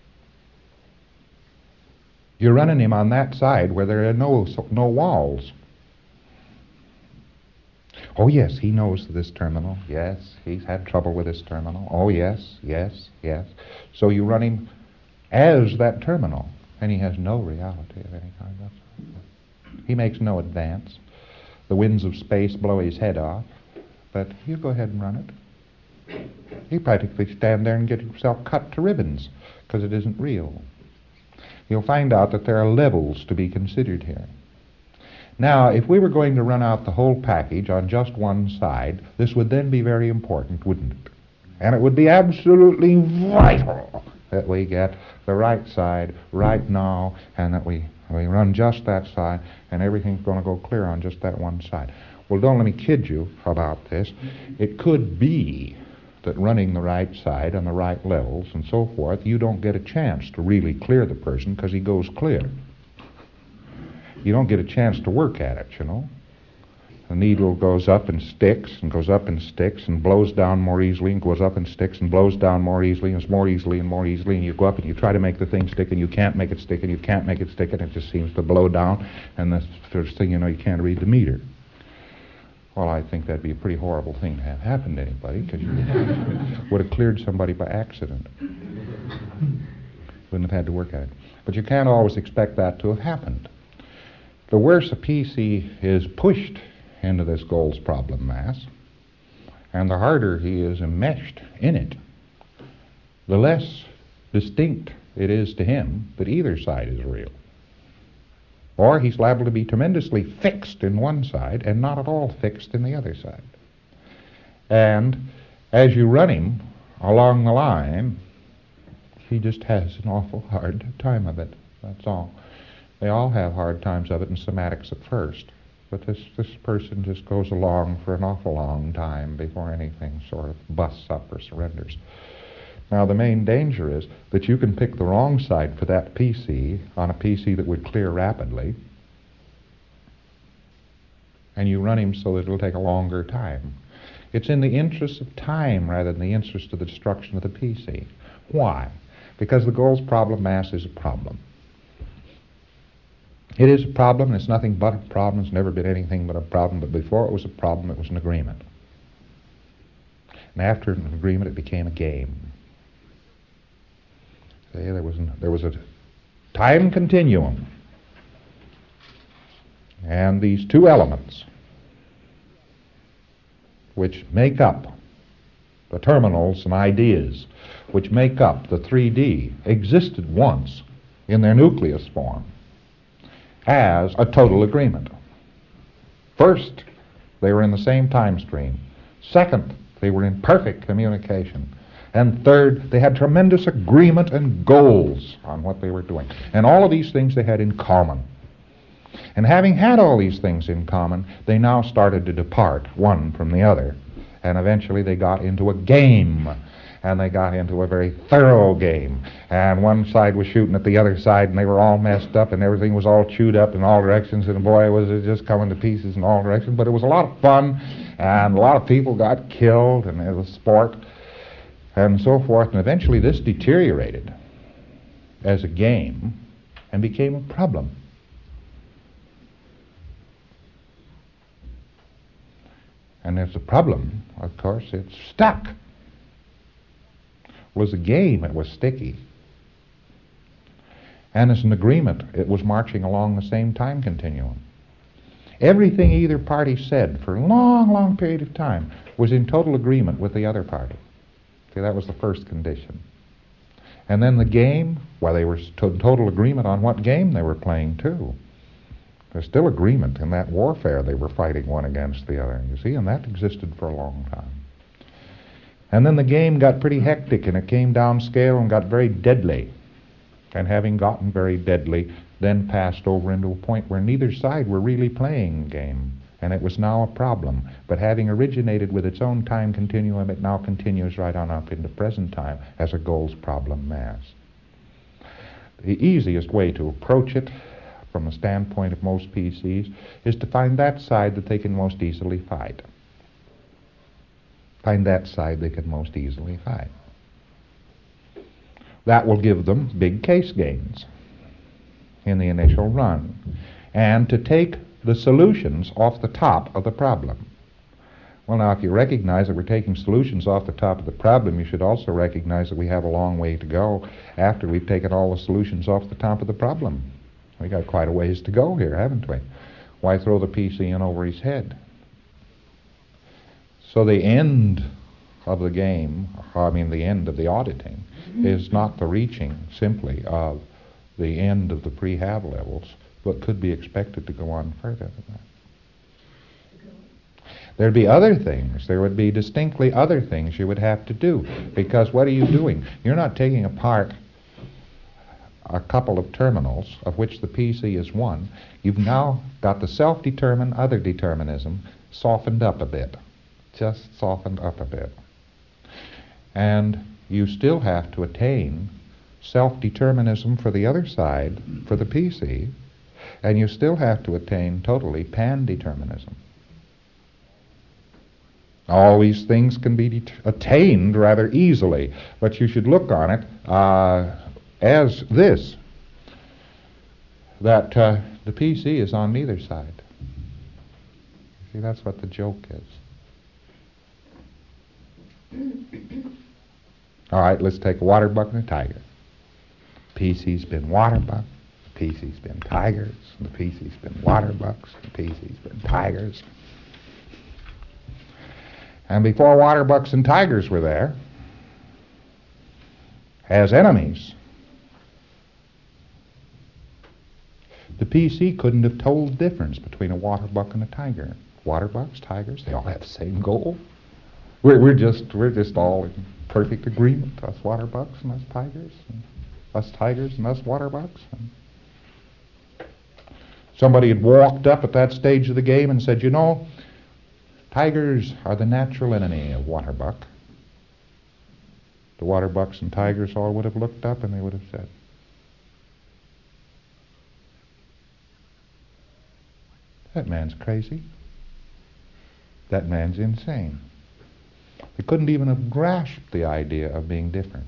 You're running him on that side where there are no walls. Oh yes, he knows this terminal. Yes, he's had trouble with this terminal. Oh yes, yes, yes. So you run him as that terminal, and he has no reality of any kind whatsoever. He makes no advance. The winds of space blow his head off, but you go ahead and run it. You practically stand there and get yourself cut to ribbons because it isn't real. You'll find out that there are levels to be considered here. Now, if we were going to run out the whole package on just one side, this would then be very important, wouldn't it? And it would be absolutely vital that we get the right side right now, and that we run just that side, and everything's going to go clear on just that one side. Well, don't let me kid you about this. It could be that running the right side on the right levels and so forth, you don't get a chance to really clear the person because he goes clear. You don't get a chance to work at it, you know. The needle goes up and sticks and goes up and sticks and blows down more easily and goes up and sticks and blows down more easily and more easily and more easily, and you go up and you try to make the thing stick and you can't make it stick and you can't make it stick and it just seems to blow down, and the first thing you know, you can't read the meter. Well, I think that'd be a pretty horrible thing to have happen to anybody, because you would have cleared somebody by accident. Wouldn't have had to work at it. But you can't always expect that to have happened. The worse a PC is pushed into this Gold's problem mass, and the harder he is enmeshed in it, the less distinct it is to him that either side is real. Or he's liable to be tremendously fixed in one side and not at all fixed in the other side. And as you run him along the line, he just has an awful hard time of it. That's all. They all have hard times of it in somatics at first. But this person just goes along for an awful long time before anything sort of busts up or surrenders. Now, the main danger is that you can pick the wrong side for that PC on a PC that would clear rapidly, and you run him so that it'll take a longer time. It's in the interest of time rather than the interest of the destruction of the PC. Why? Because the Gold's problem mass is a problem. It is a problem, and it's nothing but a problem. It's never been anything but a problem, but before it was a problem, it was an agreement. And after an agreement, it became a game. There was a time continuum, and these two elements which make up the terminals and ideas, which make up the 3D, existed once in their nucleus form as a total agreement. First, they were in the same time stream. Second, they were in perfect communication. And third, they had tremendous agreement and goals on what they were doing. And all of these things they had in common. And having had all these things in common, they now started to depart one from the other. And eventually they got into a game. And they got into a very thorough game. And one side was shooting at the other side, and they were all messed up, and everything was all chewed up in all directions, and boy, was it just coming to pieces in all directions. But it was a lot of fun, and a lot of people got killed, and it was sport, and so forth. And eventually this deteriorated as a game and became a problem. And as a problem, of course, it stuck. It was a game, it was sticky. And as an agreement, it was marching along the same time continuum. Everything either party said for a long, long period of time was in total agreement with the other party. See, that was the first condition. And then the game, well, they were in total agreement on what game they were playing, too. There's still agreement in that warfare they were fighting one against the other, you see, and that existed for a long time. And then the game got pretty hectic, and it came down scale and got very deadly. And having gotten very deadly, then passed over into a point where neither side were really playing the game and it was now a problem. But having originated with its own time continuum, it now continues right on up into present time as a goals problem mass. The easiest way to approach it from the standpoint of most PCs is to find that side that they can most easily fight. Find that side they can most easily fight. That will give them big case gains in the initial run, and to take the solutions off the top of the problem. Well, now, if you recognize that we're taking solutions off the top of the problem, you should also recognize that we have a long way to go after we've taken all the solutions off the top of the problem. We got quite a ways to go here, haven't we? Why throw the PC in over his head? So the end of the game, the end of the auditing, is not the reaching simply of the end of the pre-have levels, but could be expected to go on further than that. There'd be other things. There would be distinctly other things you would have to do, because what are you doing? You're not taking apart a couple of terminals, of which the PC is one. You've now got the self-determined other determinism softened up a bit, just softened up a bit. And you still have to attain self-determinism for the other side, for the PC, and you still have to attain totally pan-determinism. All these things can be attained rather easily, but you should look on it as this, that the PC is on neither side. See, that's what the joke is. All right, let's take a water buck and a tiger. PC's been water buck, the PC's been tigers, the PC's been water bucks, the PC's been tigers. And before water bucks and tigers were there, as enemies, the PC couldn't have told the difference between a water buck and a tiger. Water bucks, tigers, they all have the same goal. We're just all in perfect agreement, us water bucks and us tigers and us water bucks. And somebody had walked up at that stage of the game and said, you know, tigers are the natural enemy of water buck. The water bucks and tigers all would have looked up and they would have said, that man's crazy. That man's insane. They couldn't even have grasped the idea of being different,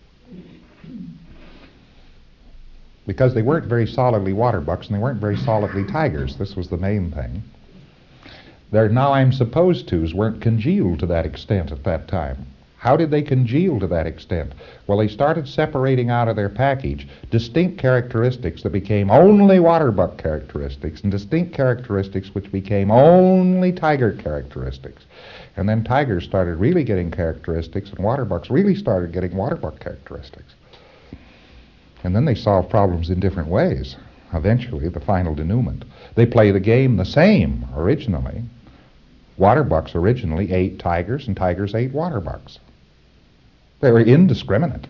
because they weren't very solidly water bucks and they weren't very solidly tigers. This was the main thing. Their now I'm supposed to's weren't congealed to that extent at that time. How did they congeal to that extent? Well, they started separating out of their package distinct characteristics that became only water buck characteristics, and distinct characteristics which became only tiger characteristics. And then tigers started really getting characteristics, and water bucks really started getting water buck characteristics. And then they solve problems in different ways. Eventually, the final denouement. They play the game the same originally. Water bucks originally ate tigers, and tigers ate water bucks. They were indiscriminate.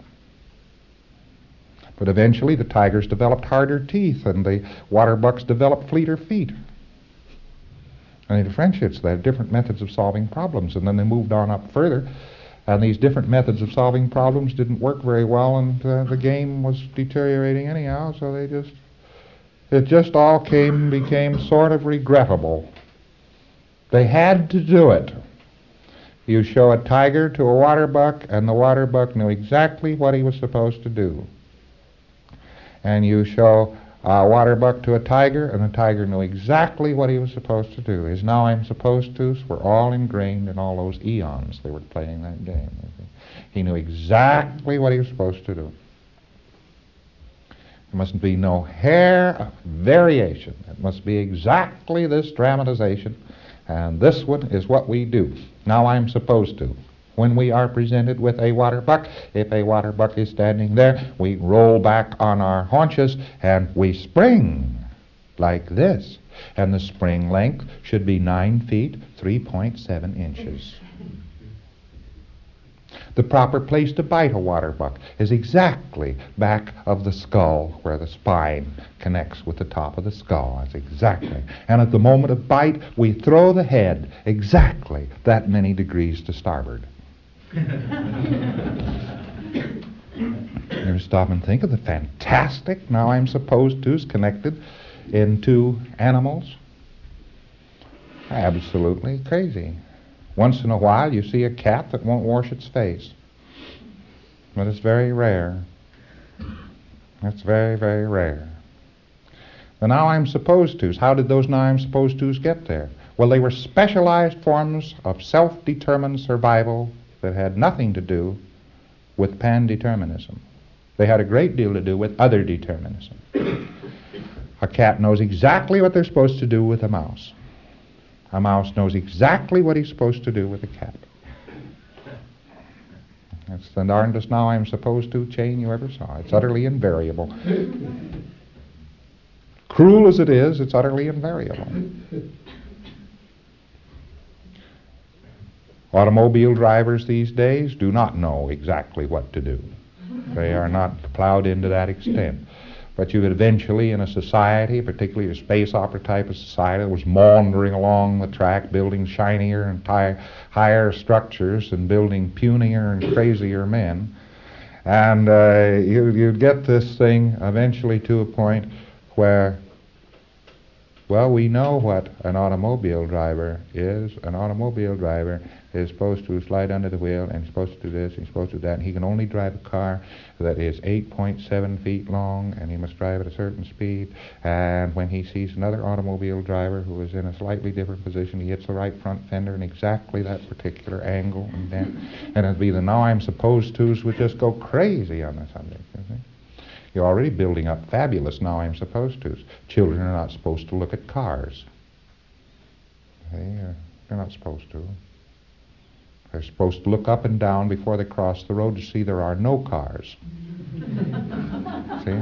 But eventually the tigers developed harder teeth, and the water bucks developed fleeter feet. And they differentiates. They had different methods of solving problems, and then they moved on up further, and these different methods of solving problems didn't work very well, and the game was deteriorating anyhow, so it just all became sort of regrettable. They had to do it. You show a tiger to a water buck, and the water buck knew exactly what he was supposed to do. And you show a water buck to a tiger, and the tiger knew exactly what he was supposed to do. His now I'm supposed to's were all ingrained in all those eons they were playing that game. He knew exactly what he was supposed to do. There must be no hair of variation. It must be exactly this dramatization, and this one is what we do. Now I'm supposed to. When we are presented with a water buck, if a water buck is standing there, we roll back on our haunches and we spring like this. And the spring length should be 9 feet, 3.7 inches. The proper place to bite a water buck is exactly back of the skull where the spine connects with the top of the skull. That's exactly. And at the moment of bite, we throw the head exactly that many degrees to starboard. You stop and think of the fantastic now I'm supposed to's connected into animals. Absolutely crazy. Once in a while you see a cat that won't wash its face. But it's very rare. It's very, very rare. The now I'm supposed to's, how did those now I'm supposed to's get there? Well, they were specialized forms of self-determined survival that had nothing to do with pan-determinism. They had a great deal to do with other determinism. A cat knows exactly what they're supposed to do with a mouse. A mouse knows exactly what he's supposed to do with a cat. That's the darndest now I'm supposed to chain you ever saw. It's utterly invariable. Cruel as it is, it's utterly invariable. Automobile drivers these days do not know exactly what to do. They are not plowed into that extent. But you would eventually, in a society, particularly a space opera type of society that was maundering along the track, building shinier and higher structures and building punier and crazier men, and you'd get this thing eventually to a point where, well, we know what an automobile driver is. An automobile driver is supposed to slide under the wheel, and he's supposed to do this, and he's supposed to do that, and he can only drive a car that is 8.7 feet long, and he must drive at a certain speed, and when he sees another automobile driver who is in a slightly different position, he hits the right front fender in exactly that particular angle, and then, and it'd be the now I'm supposed to's would just go crazy on the subject, you see. You're already building up fabulous now I'm supposed to's. Children are not supposed to look at cars. They're not supposed to. They're supposed to look up and down before they cross the road to see there are no cars. See?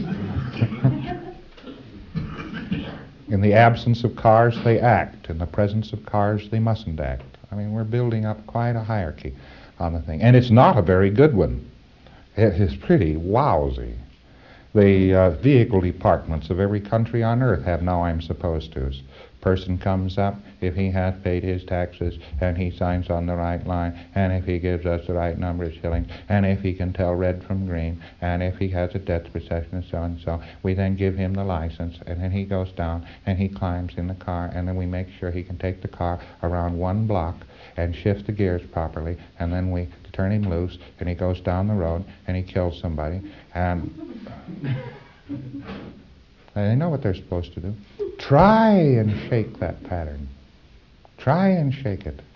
In the absence of cars, they act. In the presence of cars, they mustn't act. I mean, we're building up quite a hierarchy on the thing. And it's not a very good one. It is pretty lousy. The vehicle departments of every country on earth have now I'm supposed to's. Person comes up, if he has paid his taxes, and he signs on the right line, and if he gives us the right number of shillings, and if he can tell red from green, and if he has a death procession and so and so, we then give him the license, and then he goes down, and he climbs in the car, and then we make sure he can take the car around one block and shift the gears properly, and then we turn him loose, and he goes down the road, and he kills somebody, and they know what they're supposed to do. Try and shake that pattern. Try and shake it.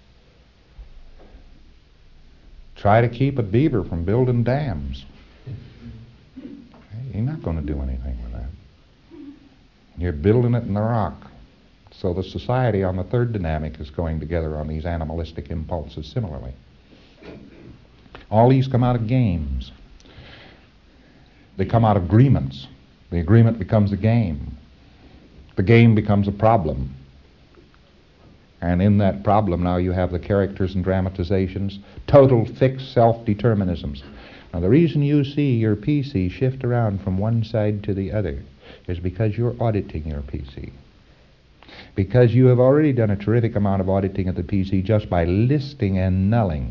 Try to keep a beaver from building dams. You're not going to do anything with that. You're building it in the rock. So the society on the third dynamic is going together on these animalistic impulses similarly. All these come out of games. They come out of agreements. The agreement becomes a game. The game becomes a problem. And in that problem now you have the characters and dramatizations, total fixed self-determinisms. Now the reason you see your PC shift around from one side to the other is because you're auditing your PC. Because you have already done a terrific amount of auditing of the PC just by listing and nulling.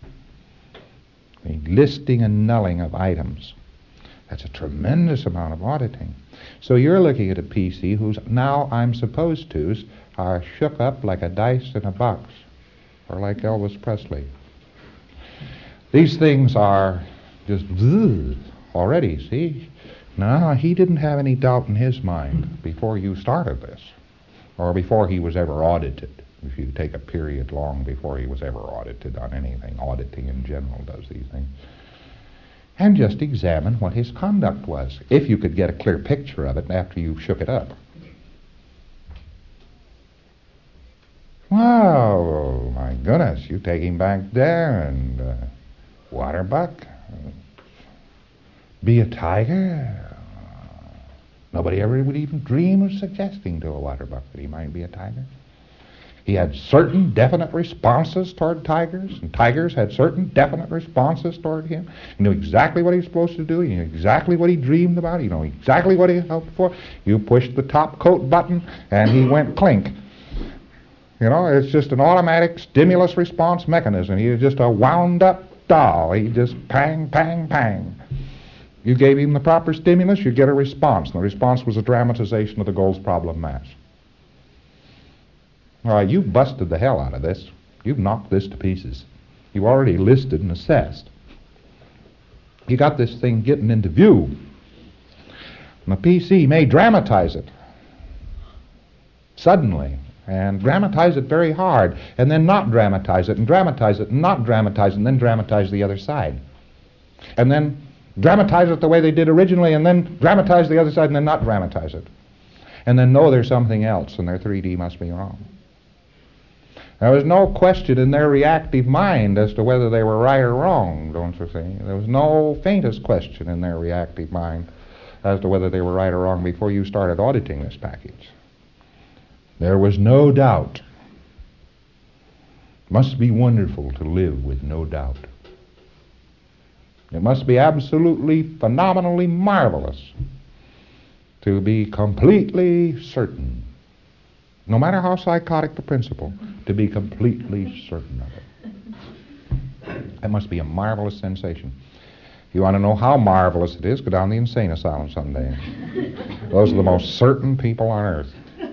Listing and nulling of items. That's a tremendous amount of auditing. So you're looking at a PC whose now I'm supposed to's are shook up like a dice in a box, or like Elvis Presley. These things are just already, see? Now, he didn't have any doubt in his mind before you started this, or before he was ever audited. If you take a period long before he was ever audited on anything, auditing in general does these things. And just examine what his conduct was, if you could get a clear picture of it after you shook it up. Well, my goodness, you take him back there and Waterbuck, be a tiger. Nobody ever would even dream of suggesting to a Waterbuck that he might be a tiger. He had certain definite responses toward tigers, and tigers had certain definite responses toward him. He knew exactly what he was supposed to do. He knew exactly what he dreamed about. He knew exactly what he hoped for. You pushed the top coat button, and he went clink. You know, it's just an automatic stimulus response mechanism. He was just a wound-up doll. He just pang, pang, pang. You gave him the proper stimulus, you get a response. And the response was a dramatization of the Gold's problem mass. All right, you've busted the hell out of this. You've knocked this to pieces. You've already listed and assessed. You got this thing getting into view. And the PC may dramatize it suddenly, and dramatize it very hard, and then not dramatize it, and dramatize it, and not dramatize it, and then dramatize the other side. And then dramatize it the way they did originally, and then dramatize the other side, and then not dramatize it. And then know there's something else, and their 3D must be wrong. There was no question in their reactive mind as to whether they were right or wrong, don't you see? There was no faintest question in their reactive mind as to whether they were right or wrong before you started auditing this package. There was no doubt. It must be wonderful to live with no doubt. It must be absolutely, phenomenally marvelous to be completely certain, no matter how psychotic the principle, to be completely certain of it. That must be a marvelous sensation. If you want to know how marvelous it is, go down to the insane asylum someday. Those are the most certain people on earth.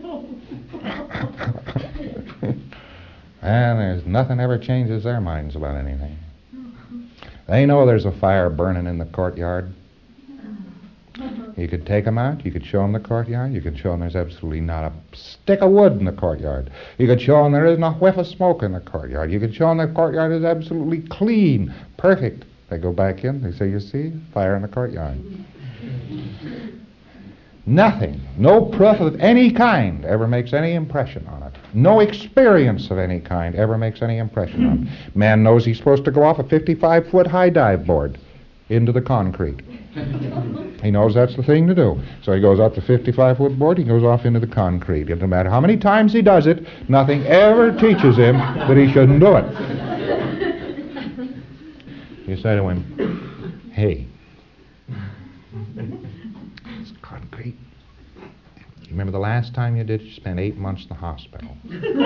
And there's nothing ever changes their minds about anything. They know there's a fire burning in the courtyard. You could take them out, you could show them the courtyard, you could show them there's absolutely not a stick of wood in the courtyard. You could show them there isn't a whiff of smoke in the courtyard. You could show them the courtyard is absolutely clean, perfect. They go back in, they say, you see, fire in the courtyard. Nothing, no proof of any kind ever makes any impression on it. No experience of any kind ever makes any impression on it. Man knows he's supposed to go off a 55-foot high dive board into the concrete. He knows that's the thing to do. So he goes up the 55-foot board, he goes off into the concrete. It doesn't matter how many times he does it, nothing ever teaches him that he shouldn't do it. You say to him, hey, it's concrete. You remember the last time you did it, you spent 8 months in the hospital.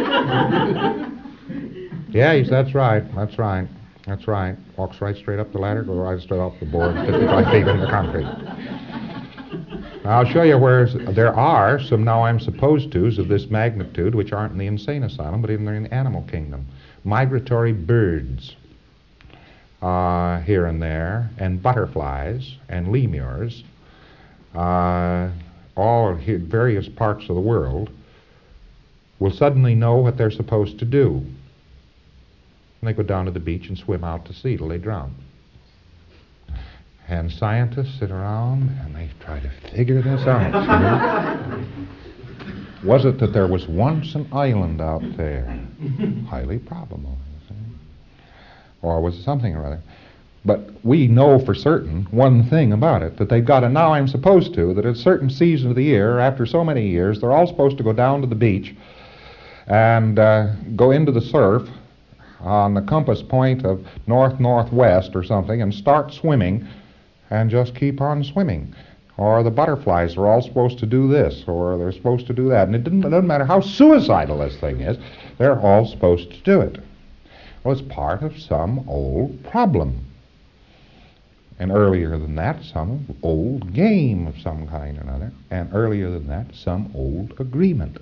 Yeah, he says, that's right. That's right. Walks right straight up the ladder, goes right straight off the board, 55 feet in the concrete. Now, I'll show you where there are some now I'm supposed to's of this magnitude which aren't in the insane asylum, but even they're in the animal kingdom. Migratory birds here and there, and butterflies and lemurs, all here, various parts of the world, will suddenly know what they're supposed to do. And they go down to the beach and swim out to sea till they drown. And scientists sit around and they try to figure this out. Was it that there was once an island out there? Highly probable. Or was it something or other? But we know for certain one thing about it, that they've got a now I'm supposed to, that at a certain season of the year, after so many years, they're all supposed to go down to the beach and go into the surf on the compass point of north-northwest or something and start swimming and just keep on swimming. Or the butterflies are all supposed to do this, or they're supposed to do that. And it doesn't matter how suicidal this thing is, they're all supposed to do it. Well, it's part of some old problem. And earlier than that, some old game of some kind or another. And earlier than that, some old agreement.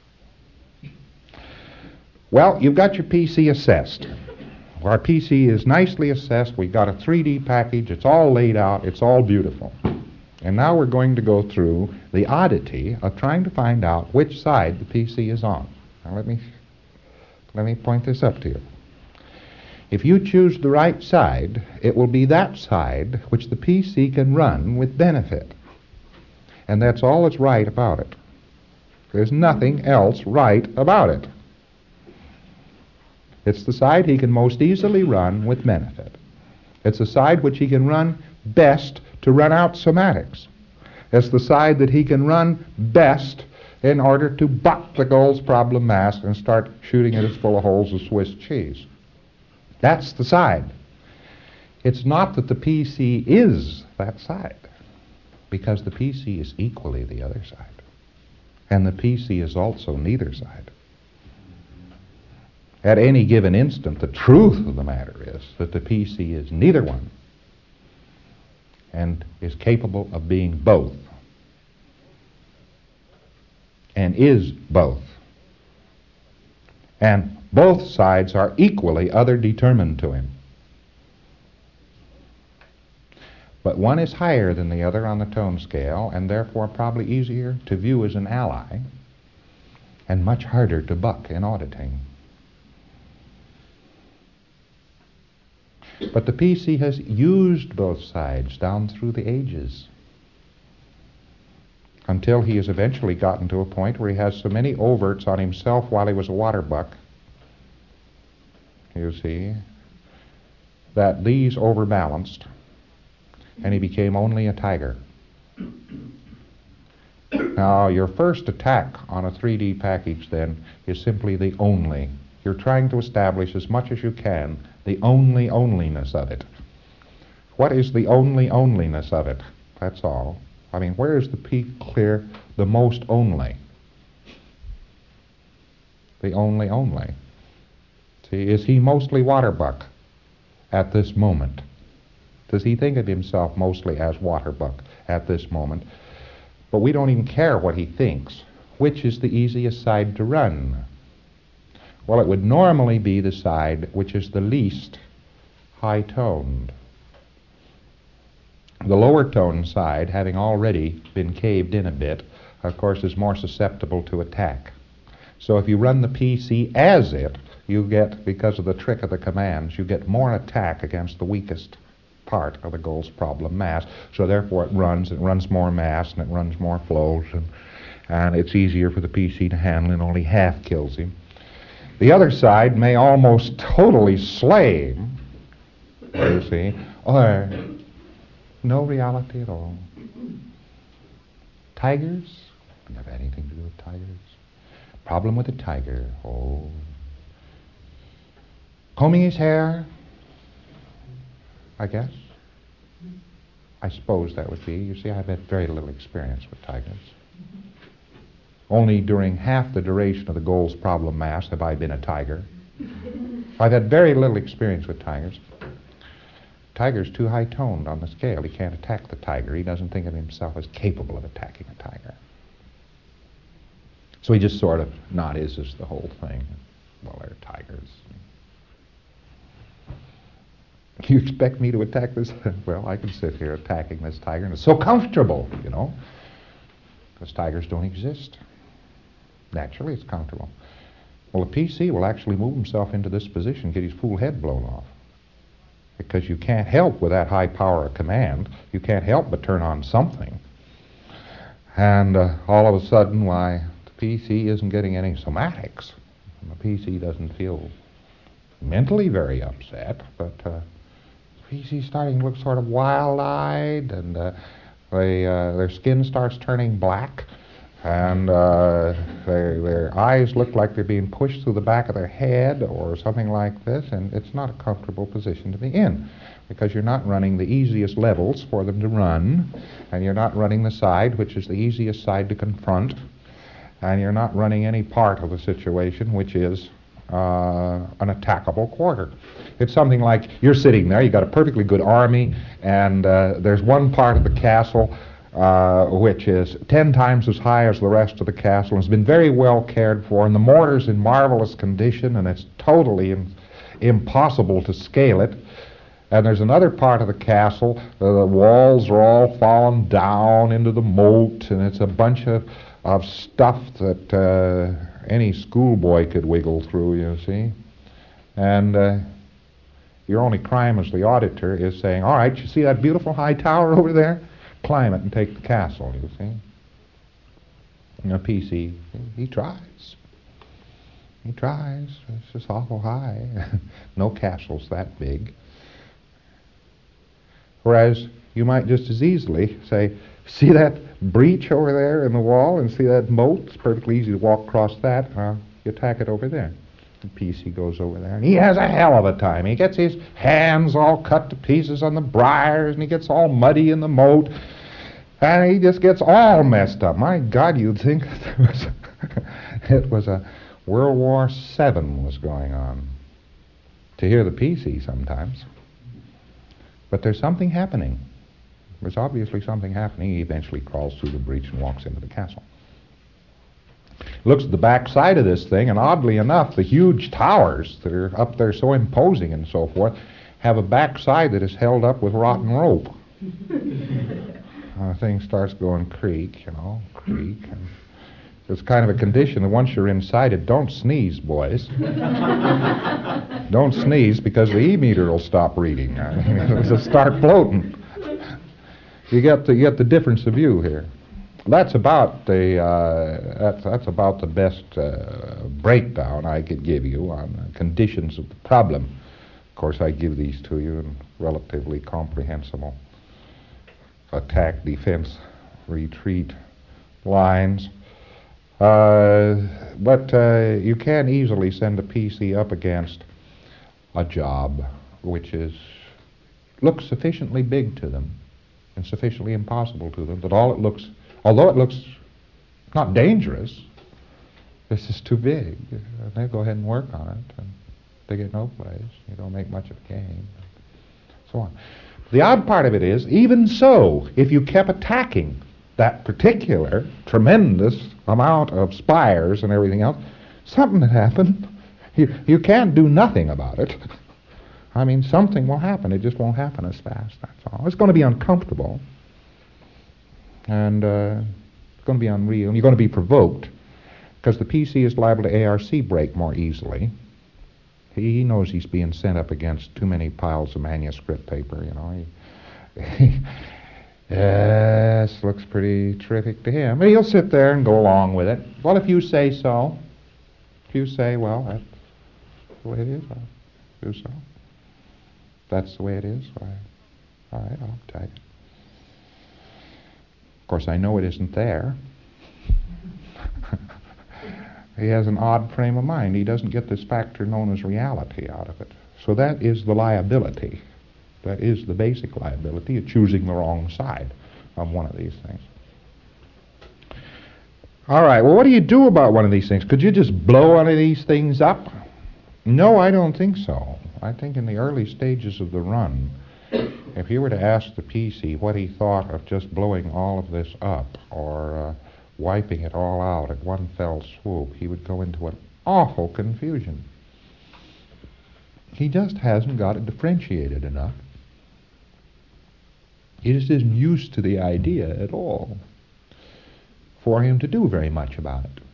Well, you've got your PC assessed. Our PC is nicely assessed. We've got a 3D package. It's all laid out. It's all beautiful. And now we're going to go through the oddity of trying to find out which side the PC is on. Now let me point this up to you. If you choose the right side, it will be that side which the PC can run with benefit. And that's all that's right about it. There's nothing else right about it. It's the side he can most easily run with benefit. It's the side which he can run best to run out somatics. It's the side that he can run best in order to buck the Gould's problem mass and start shooting it as full of holes as Swiss cheese. That's the side. It's not that the PC is that side, because the PC is equally the other side. And the PC is also neither side. At any given instant, the truth of the matter is that the PC is neither one and is capable of being both and is both. And both sides are equally other determined to him. But one is higher than the other on the tone scale, and therefore probably easier to view as an ally, and much harder to buck in auditing. But the PC has used both sides down through the ages, until he has eventually gotten to a point where he has so many overts on himself while he was a water buck, you see, that these overbalanced, and he became only a tiger. Now, your first attack on a 3D package, then, is simply the only. You're trying to establish as much as you can the onliness of it. What is the onliness of it? That's all. I mean, where is the peak clear the most only? The only. See, is he mostly waterbuck at this moment? Does he think of himself mostly as waterbuck at this moment? But we don't even care what he thinks. Which is the easiest side to run? Well, it would normally be the side which is the least high-toned. The lower tone side, having already been caved in a bit, of course, is more susceptible to attack. So if you run the PC as it, you get, because of the trick of the commands, you get more attack against the weakest part of the Gould's problem mass. So therefore it runs more mass, and it runs more flows, and it's easier for the PC to handle, and only half kills him. The other side may almost totally slay him, you see, or no reality at all. Tigers? Never had anything to do with tigers. Problem with a tiger. Oh. Combing his hair? I guess. I suppose that would be. You see, I've had very little experience with tigers. Only during half the duration of the Gould's problem mass have I been a tiger. I've had very little experience with tigers. Tiger's too high-toned on the scale. He can't attack the tiger. He doesn't think of himself as capable of attacking a tiger. So he just sort of not is the whole thing. Well, they're tigers. You expect me to attack this? Well, I can sit here attacking this tiger, and it's so comfortable, you know, because tigers don't exist. Naturally, it's comfortable. Well, the PC will actually move himself into this position, get his fool head blown off. Because you can't help with that high power of command. You can't help but turn on something. And all of a sudden, why, the PC isn't getting any somatics. And the PC doesn't feel mentally very upset, but the PC's starting to look sort of wild-eyed, and their skin starts turning black, and their eyes look like they're being pushed through the back of their head or something like this, and it's not a comfortable position to be in, because you're not running the easiest levels for them to run, and you're not running the side which is the easiest side to confront, and you're not running any part of the situation which is an attackable quarter. It's something like you're sitting there, you've got a perfectly good army, and there's one part of the castle which is 10 times as high as the rest of the castle, and has been very well cared for, and the mortar's in marvelous condition, and it's totally impossible to scale it. And there's another part of the castle, the walls are all fallen down into the moat, and it's a bunch of stuff that any schoolboy could wiggle through, you see. And your only crime as the auditor is saying, all right, you see that beautiful high tower over there? Climb it and take the castle, you see. And a PC, he tries. He tries. It's just awful high. No castle's that big. Whereas You might just as easily say, see that breach over there in the wall and see that moat? It's perfectly easy to walk across that. You attack it over there. The PC goes over there, and he has a hell of a time. He gets his hands all cut to pieces on the briars, and he gets all muddy in the moat, and he just gets all messed up. My God, you'd think it was a World War VII was going on to hear the PC sometimes. But there's something happening. There's obviously something happening. He eventually crawls through the breach and walks into the castle. Looks at the back side of this thing, and oddly enough, the huge towers that are up there so imposing and so forth have a back side that is held up with rotten rope. The thing starts going creak, creak. And it's kind of a condition that once you're inside it, don't sneeze, boys. Don't sneeze, because the E-meter will stop reading. It'll start floating. You get the difference of view here. That's about the best breakdown I could give you on the conditions of the problem. Of course, I give these to you in relatively comprehensible attack, defense, retreat lines. But you can easily send a PC up against a job which looks sufficiently big to them and sufficiently impossible to them that although it looks not dangerous, this is too big. They go ahead and work on it, and they get no place. You don't make much of a game, so on. The odd part of it is, even so, if you kept attacking that particular tremendous amount of spires and everything else, something had happened. You can't do nothing about it. I mean, something will happen. It just won't happen as fast, that's all. It's going to be uncomfortable. And it's going to be unreal. And you're going to be provoked, because the PC is liable to ARC break more easily. He knows he's being sent up against too many piles of manuscript paper, Yes, looks pretty terrific to him. But he'll sit there and go along with it. Well, if you say so, if you say, well, that's the way it is, I'll do so. That's the way it is, all right, I'll take it. Of course, I know it isn't there. He has an odd frame of mind. He doesn't get this factor known as reality out of it. So that is the liability. That is the basic liability of choosing the wrong side of one of these things. All right, well, what do you do about one of these things? Could you just blow one of these things up? No, I don't think so. I think in the early stages of the run, if you were to ask the PC what he thought of just blowing all of this up or wiping it all out at one fell swoop, he would go into an awful confusion. He just hasn't got it differentiated enough. He just isn't used to the idea at all for him to do very much about it.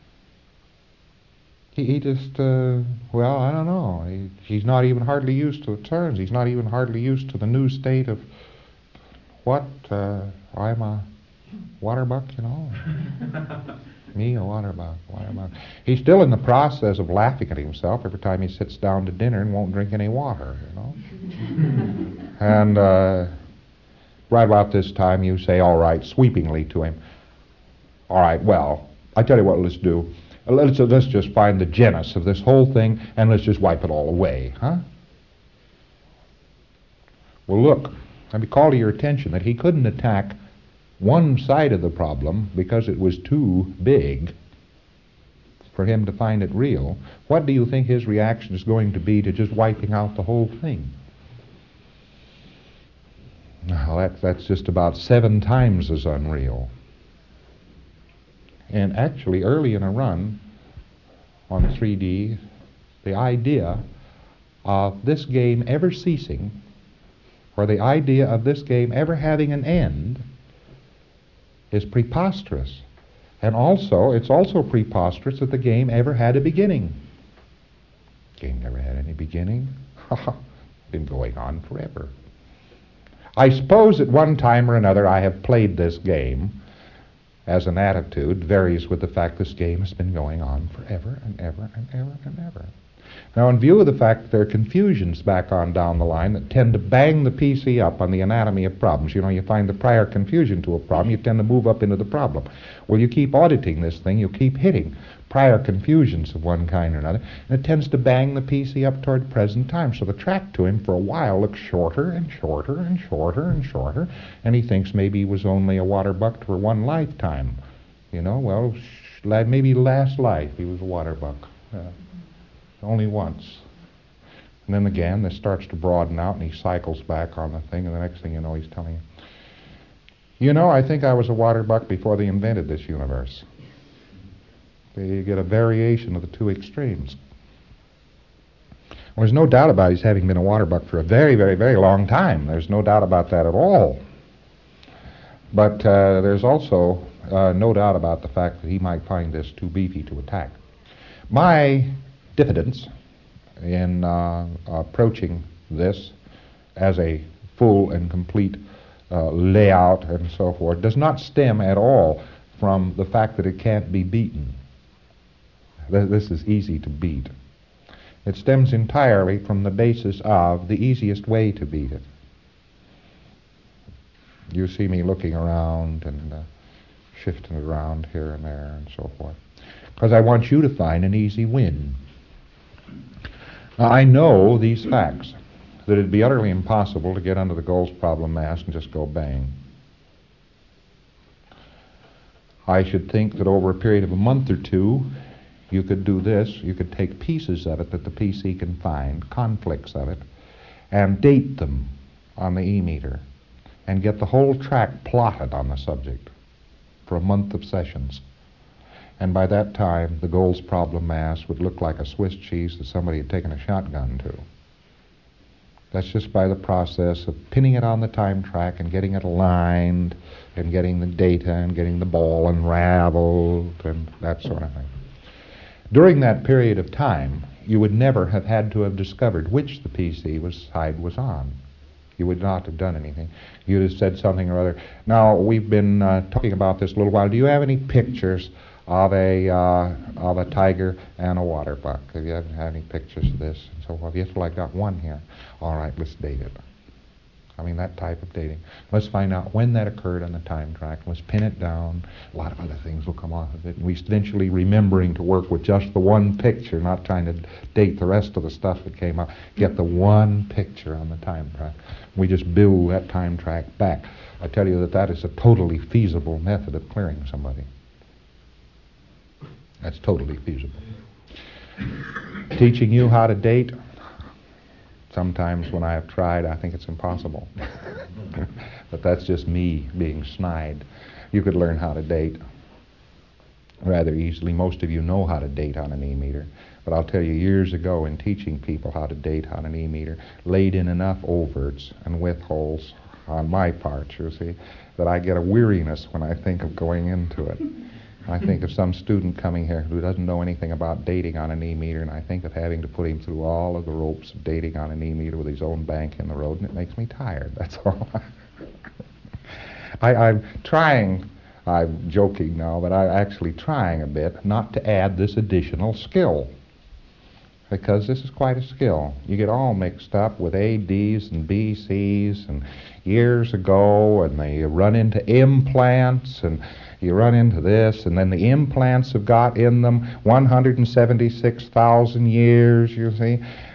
He just, well, I don't know. He's not even hardly used to the terms. He's not even hardly used to the new state of what? I'm a waterbuck, Me, a waterbuck. He's still in the process of laughing at himself every time he sits down to dinner and won't drink any water, And right about this time you say, all right, sweepingly to him, all right, well, I tell you what let's do. Let's just find the genus of this whole thing and let's just wipe it all away, huh? Well, look, let me call to your attention that he couldn't attack one side of the problem because it was too big for him to find it real. What do you think his reaction is going to be to just wiping out the whole thing? Well, that's just about 7 times as unreal. And actually, early in a run on 3D, the idea of this game ever ceasing, or the idea of this game ever having an end, is preposterous. And also, it's also preposterous that the game ever had a beginning. The game never had any beginning. Been going on forever. I suppose at one time or another I have played this game as an attitude varies with the fact this game has been going on forever and ever and ever and ever. Now, in view of the fact that there are confusions back on down the line that tend to bang the PC up on the anatomy of problems, you find the prior confusion to a problem, you tend to move up into the problem. Well, you keep auditing this thing, you keep hitting prior confusions of one kind or another, and it tends to bang the PC up toward present time. So the track to him for a while looks shorter and shorter and shorter and shorter, and he thinks maybe he was only a water buck for one lifetime. Maybe last life he was a water buck. Only once. And then again, this starts to broaden out, and he cycles back on the thing, and the next thing you know, he's telling you, I think I was a water buck before they invented this universe. You get a variation of the two extremes. There's no doubt about his having been a water buck for a very, very, very long time. There's no doubt about that at all. But there's also no doubt about the fact that he might find this too beefy to attack. My diffidence in approaching this as a full and complete layout and so forth does not stem at all from the fact that it can't be beaten. This is easy to beat. It stems entirely from the basis of the easiest way to beat it. You see me looking around and shifting around here and there and so forth, because I want you to find an easy win. Now, I know these facts, that it'd be utterly impossible to get under the Gould's problem mass and just go bang. I should think that over a period of a month or two, you could do this. You could take pieces of it that the PC can find, conflicts of it, and date them on the E-meter, and get the whole track plotted on the subject for a month of sessions. And by that time, the Gould's problem mass would look like a Swiss cheese that somebody had taken a shotgun to. That's just by the process of pinning it on the time track and getting it aligned and getting the data and getting the ball unraveled and that sort of thing. During that period of time, you would never have had to have discovered which the PC side was on. You would not have done anything. You'd have said something or other. Now, we've been talking about this a little while. Do you have any pictures of a tiger and a water buck? Have you ever had any pictures of this and so forth? Yes, well, I got one here. All right, let's date it. That type of dating. Let's find out when that occurred on the time track. Let's pin it down. A lot of other things will come off of it. And we eventually remembering to work with just the one picture, not trying to date the rest of the stuff that came up. Get the one picture on the time track. We just build that time track back. I tell you that is a totally feasible method of clearing somebody. That's totally feasible. Teaching you how to date, sometimes when I have tried, I think it's impossible. But that's just me being snide. You could learn how to date rather easily. Most of you know how to date on an E-meter. But I'll tell you, years ago in teaching people how to date on an E-meter, laid in enough overts and withholds on my part, you see, that I get a weariness when I think of going into it. I think of some student coming here who doesn't know anything about dating on an E-meter, and I think of having to put him through all of the ropes of dating on an E-meter with his own bank in the road, and it makes me tired, that's all. I'm trying, I'm joking now, but I'm actually trying a bit not to add this additional skill, because this is quite a skill. You get all mixed up with ADs and BCs and years ago, and they run into implants, and you run into this, and then the implants have got in them 176,000 years, you see.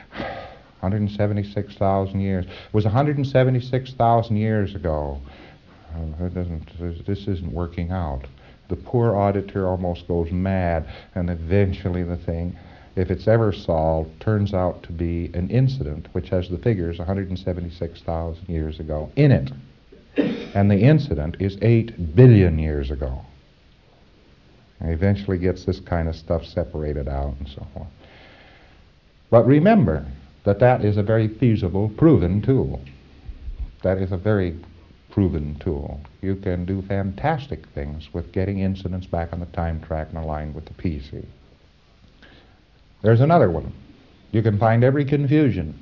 176,000 years. It was 176,000 years ago. This isn't working out. The poor auditor almost goes mad, and eventually the thing, if it's ever solved, turns out to be an incident which has the figures 176,000 years ago in it. And the incident is 8 billion years ago. And eventually gets this kind of stuff separated out and so forth. But remember that is a very feasible, proven tool. That is a very proven tool. You can do fantastic things with getting incidents back on the time track and aligned with the PC. There's another one. You can find every confusion.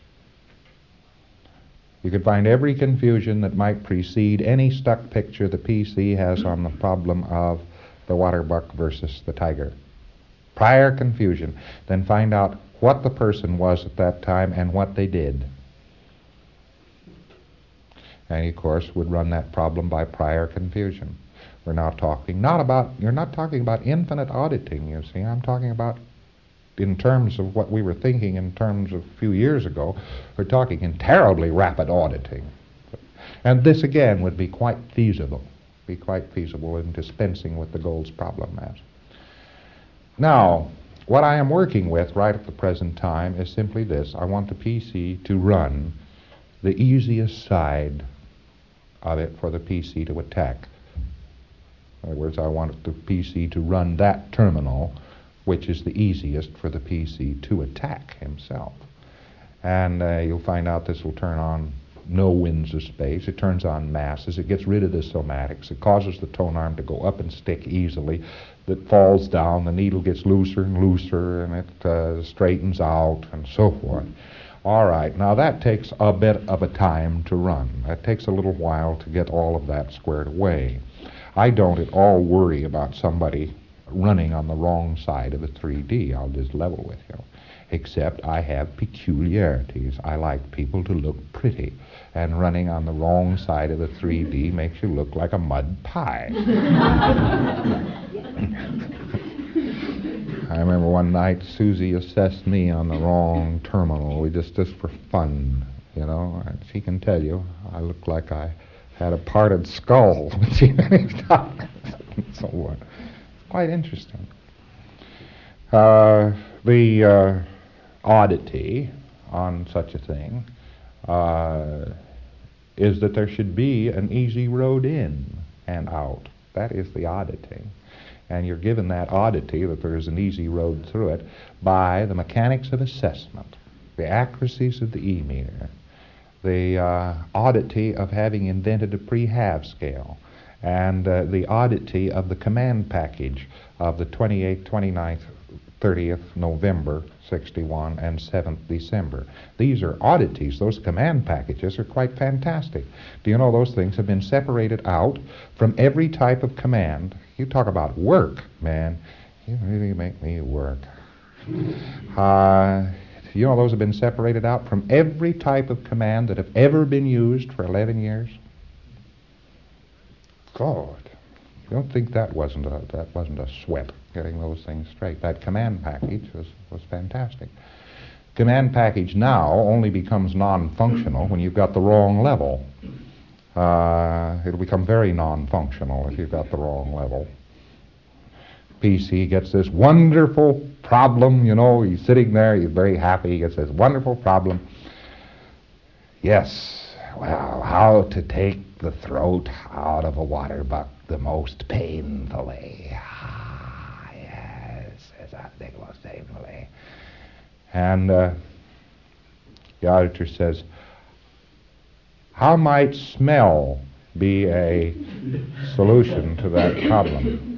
You could find every confusion that might precede any stuck picture the PC has on the problem of the water buck versus the tiger. prior confusion. Then find out what the person was at that time and what they did. And he, of course, would run that problem by prior confusion. We're now talking you're not talking about infinite auditing, you see. I'm talking about, in terms of what we were thinking in terms of a few years ago, we're talking in terribly rapid auditing. And this, again, would be quite feasible in dispensing with the Gould's problem maps. Now, what I am working with right at the present time is simply this. I want the PC to run the easiest side of it for the PC to attack. In other words, I want the PC to run that terminal which is the easiest for the PC to attack himself. And you'll find out this will turn on no winds of space. It turns on masses. It gets rid of the somatics. It causes the tone arm to go up and stick easily. It falls down. The needle gets looser and looser, and it straightens out, and so forth. All right, now that takes a bit of a time to run. That takes a little while to get all of that squared away. I don't at all worry about somebody running on the wrong side of the 3D. I'll just level with you. Except I have peculiarities. I like people to look pretty, and running on the wrong side of the 3D makes you look like a mud pie. I remember one night Susie assessed me on the wrong terminal. We just for fun, you know. And she can tell you I looked like I had a parted skull when she finished up. So what? Quite interesting. The oddity on such a thing is that there should be an easy road in and out. That is the oddity. And you're given that oddity, that there is an easy road through it, by the mechanics of assessment, the accuracies of the E-meter, the oddity of having invented a pre-half scale, and the oddity of the command package of the 28th, 29th, 30th November 61 and 7th December. These are oddities. Those command packages are quite fantastic. Do you know those things have been separated out from every type of command? You talk about work, man. You really make me work. You know those have been separated out from every type of command that have ever been used for 11 years? God, you don't think that wasn't a sweat, getting those things straight. That command package was fantastic. Command package now only becomes non-functional when you've got the wrong level. It'll become very non-functional if you've got the wrong level. PC gets this wonderful problem, you know, he's sitting there, he's very happy, he gets this wonderful problem. Yes, well, how to take the throat out of a water buck the most painfully. Ah, yes, the most painfully. And the auditor says, how might smell be a solution to that problem?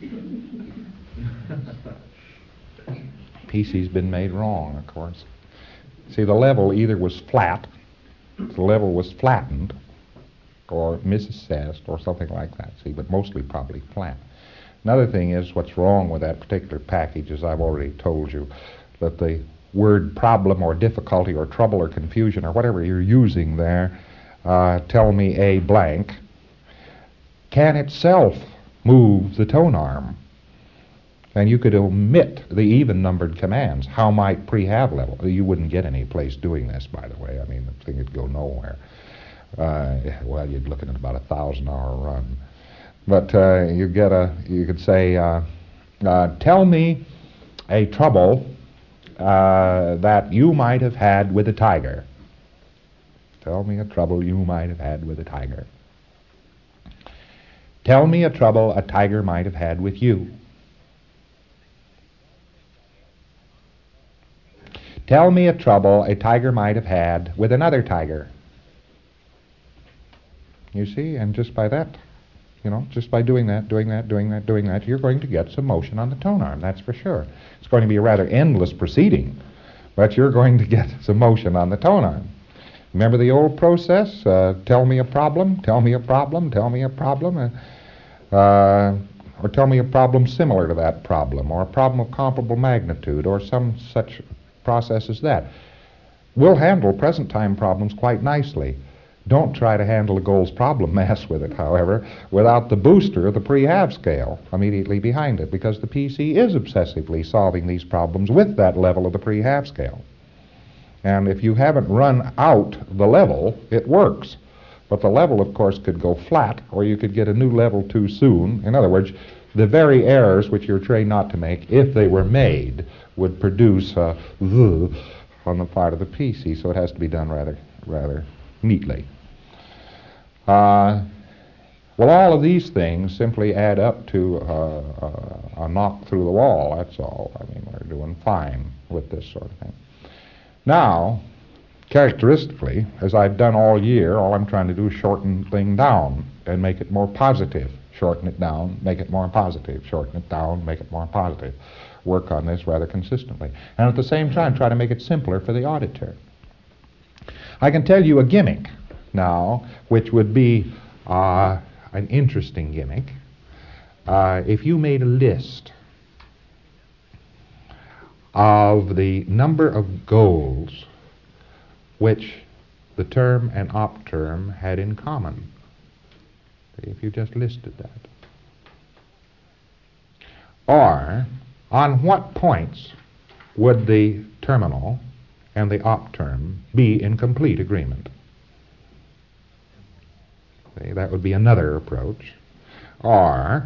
PC's been made wrong, of course. See, the level either was flat, the level was flattened, or misassessed, or something like that, see, but mostly probably flat. Another thing is what's wrong with that particular package, as I've already told you, that the word problem or difficulty or trouble or confusion or whatever you're using there, tell me a blank, can itself move the tone arm. And you could omit the even-numbered commands. How might pre-have level? You wouldn't get any place doing this, by the way. I mean, the thing would go nowhere. Well, you're looking at about a 1,000-hour run. But you could say, tell me a trouble that you might have had with a tiger. Tell me a trouble you might have had with a tiger. Tell me a trouble a tiger might have had with you. Tell me a trouble a tiger might have had with another tiger. You see, and just by that, you know, just by doing that, you're going to get some motion on the tone arm, that's for sure. It's going to be a rather endless proceeding, but you're going to get some motion on the tone arm. Remember the old process? Tell me a problem, tell me a problem, tell me a problem. or tell me a problem similar to that problem, or a problem of comparable magnitude, or some such process as that. We'll handle present time problems quite nicely. Don't try to handle the goals problem mass with it, however, without the booster of the pre-half scale immediately behind it, because the PC is obsessively solving these problems with that level of the pre-half scale. And if you haven't run out the level, it works. But the level, of course, could go flat, or you could get a new level too soon. In other words, the very errors which you're trained not to make, if they were made, would produce on the part of the PC, so it has to be done rather neatly. Well, all of these things simply add up to a knock through the wall, that's all. I mean, we're doing fine with this sort of thing. Now, characteristically, as I've done all year, all I'm trying to do is shorten the thing down and make it more positive. Shorten it down, make it more positive. Shorten it down, make it more positive. Work on this rather consistently. And at the same time, try to make it simpler for the auditor. I can tell you a gimmick now, which would be an interesting gimmick. If you made a list of the number of goals which the term and op term had in common, if you just listed that, or on what points would the terminal and the op term be in complete agreement. See, that would be another approach. Or,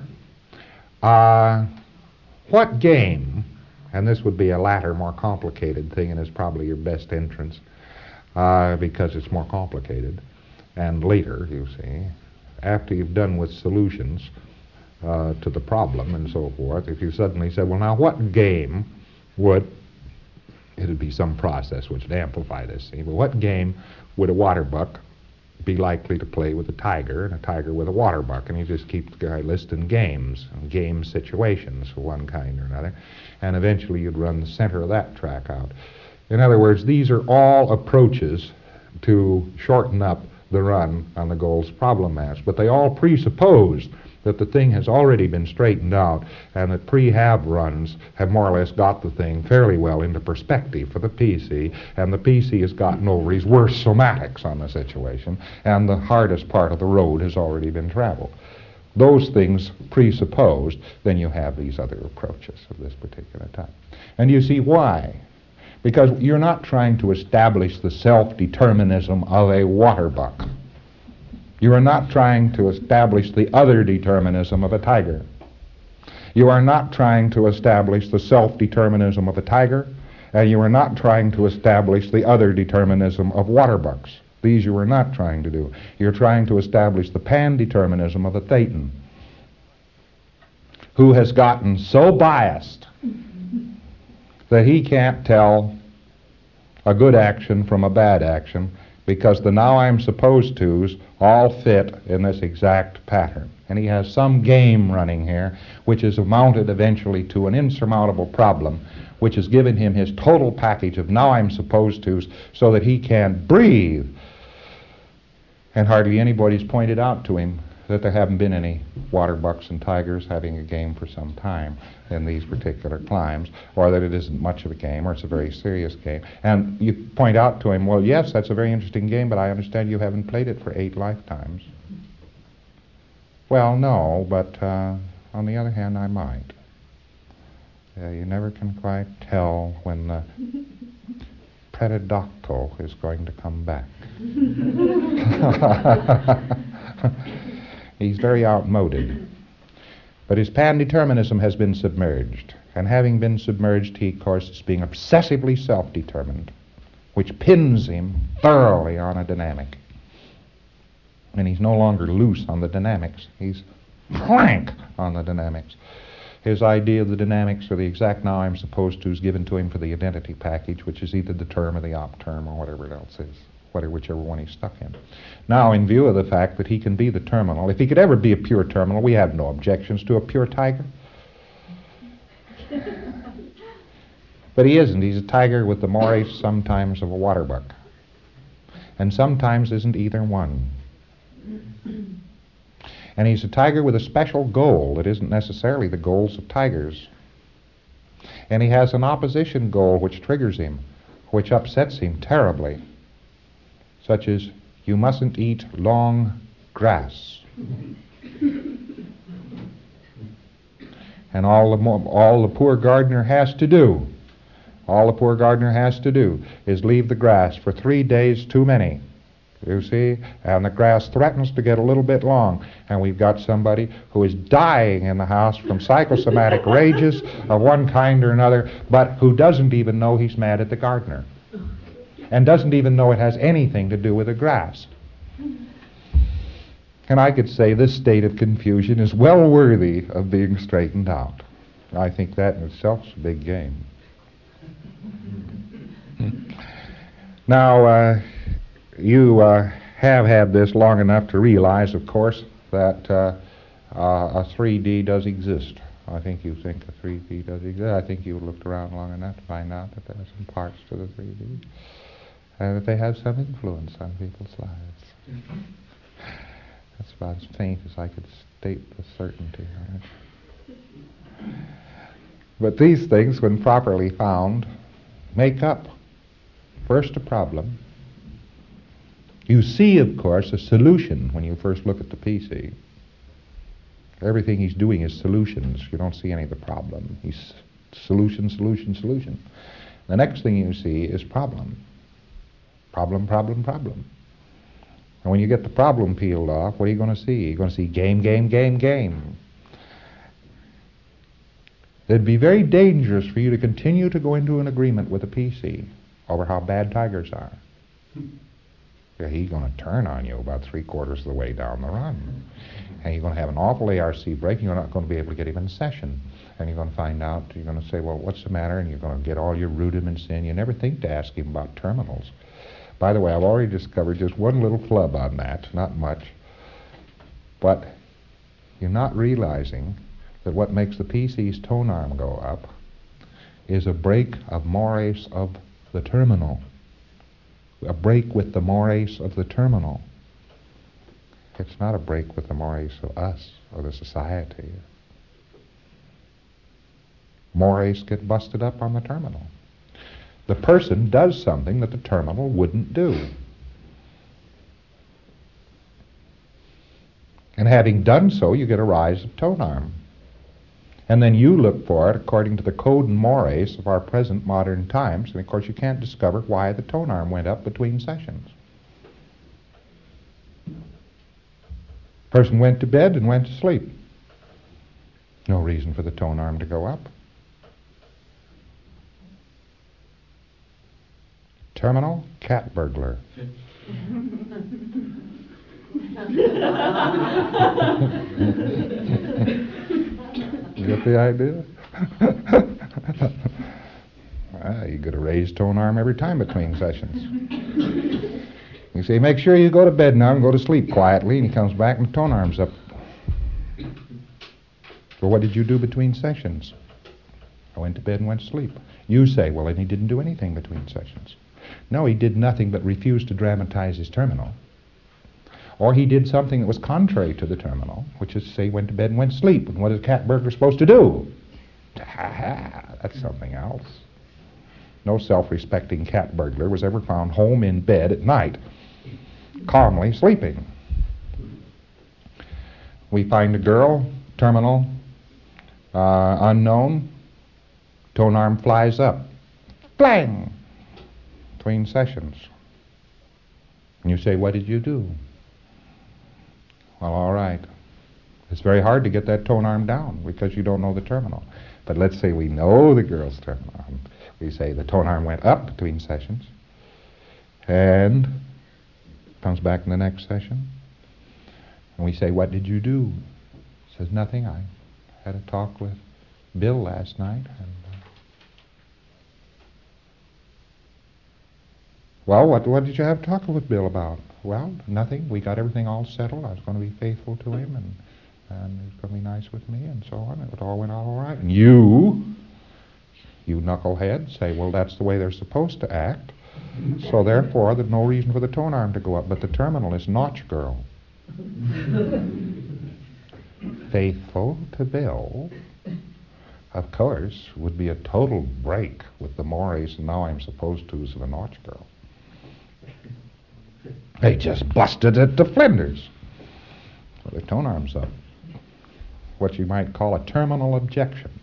what game, and this would be a latter, more complicated thing, and is probably your best entrance, because it's more complicated. And later, you see, after you've done with solutions to the problem and so forth, if you suddenly said, well, now what game would, it'd be some process which would amplify this, see, but what game would a water buck be likely to play with a tiger, and a tiger with a water buck? And you just keep the guy listing games, and game situations of one kind or another, and eventually you'd run the center of that track out. In other words, these are all approaches to shorten up the run on the goals problem mass, but they all presuppose that the thing has already been straightened out and that pre-hab runs have more or less got the thing fairly well into perspective for the PC, and the PC has gotten over his worst somatics on the situation, and the hardest part of the road has already been traveled. Those things presupposed, then you have these other approaches of this particular type. And you see why? Because you're not trying to establish the self-determinism of a water buck. You are not trying to establish the other determinism of a tiger. You are not trying to establish the self-determinism of a tiger, and you are not trying to establish the other determinism of water bucks. These you are not trying to do. You're trying to establish the pan-determinism of a thetan, who has gotten so biased that he can't tell a good action from a bad action, because the now I'm supposed to's all fit in this exact pattern. And he has some game running here which is amounted eventually to an insurmountable problem, which has given him his total package of now I'm supposed to's so that he can breathe. And hardly anybody's pointed out to him that there haven't been any water bucks and tigers having a game for some time in these particular climbs, or that it isn't much of a game, or it's a very serious game. And you point out to him, well, yes, that's a very interesting game, but I understand you haven't played it for 8 lifetimes. Well, no, but on the other hand, I might. You never can quite tell when the pterodactyl is going to come back. He's very outmoded. But his pan-determinism has been submerged. And having been submerged, he, of course, is being obsessively self-determined, which pins him thoroughly on a dynamic. And he's no longer loose on the dynamics. He's clank on the dynamics. His idea of the dynamics, or the exact now I'm supposed to, is given to him for the identity package, which is either the term or the op term or whatever else is, whichever one he's stuck in. Now, in view of the fact that he can be the terminal, if he could ever be a pure terminal, we have no objections to a pure tiger. But he isn't. He's a tiger with the mores sometimes of a water buck, and sometimes isn't either one. And he's a tiger with a special goal that isn't necessarily the goals of tigers. And he has an opposition goal which triggers him, which upsets him terribly, such as, you mustn't eat long grass. And all the poor gardener has to do, is leave the grass for 3 days too many. You see? And the grass threatens to get a little bit long. And we've got somebody who is dying in the house from psychosomatic rages of one kind or another, but who doesn't even know he's mad at the gardener. And doesn't even know it has anything to do with the grass. And I could say this state of confusion is well worthy of being straightened out. I think that in itself is a big game. Now, you have had this long enough to realize, of course, that a 3D does exist. I think you think a 3D does exist. I think you've looked around long enough to find out that there are some parts to the 3D, and that they have some influence on people's lives. That's about as faint as I could state with certainty. Right? But these things, when properly found, make up first a problem. You see, of course, a solution when you first look at the PC. Everything he's doing is solutions. You don't see any of the problem. He's solution, solution, solution. The next thing you see is problem. Problem, problem, problem. And when you get the problem peeled off, what are you going to see? You're going to see game, game, game, game. It'd be very dangerous for you to continue to go into an agreement with a PC over how bad tigers are. He's going to turn on you about 3/4 of the way down the run. And you're going to have an awful ARC break, and you're not going to be able to get him in session. And you're going to find out, you're going to say, well, what's the matter? And you're going to get all your rudiments in. You never think to ask him about terminals. By the way, I've already discovered just one little flub on that, not much. But you're not realizing that what makes the PC's tone arm go up is a break of mores of the terminal. A break with the mores of the terminal. It's not a break with the mores of us or the society. Mores get busted up on the terminal. The person does something that the terminal wouldn't do. And having done so, you get a rise of tone arm. And then you look for it according to the code and mores of our present modern times, and of course you can't discover why the tone arm went up between sessions. Person went to bed and went to sleep. No reason for the tone arm to go up. Terminal, cat burglar. You get the idea? You get a raised tone arm every time between sessions. You say, make sure you go to bed now and go to sleep quietly, and he comes back and the tone arm's up. Well, what did you do between sessions? I went to bed and went to sleep. You say, well, then he didn't do anything between sessions. No, he did nothing but refuse to dramatize his terminal. Or he did something that was contrary to the terminal, which is to say he went to bed and went to sleep. And what is a cat burglar supposed to do? That's something else. No self-respecting cat burglar was ever found home in bed at night, calmly sleeping. We find a girl, terminal, unknown, tone arm flies up. Blang! Between sessions. And you say, what did you do? Well, all right. It's very hard to get that tone arm down because you don't know the terminal. But let's say we know the girl's terminal. We say the tone arm went up between sessions and comes back in the next session. And we say, what did you do? Says, nothing. I had a talk with Bill last night. And, well, what did you have talking with Bill about? Well, nothing. We got everything all settled. I was going to be faithful to him, and he was going to be nice with me, and so on. It all went all right. And you knucklehead, say, well, that's the way they're supposed to act. So therefore, there's no reason for the tone arm to go up. But the terminal is notch girl. faithful to Bill, of course, would be a total break with the mores and now I'm supposed to's of the Notch girl. They just busted it to flinders. So their tone arms up. What you might call a terminal objection.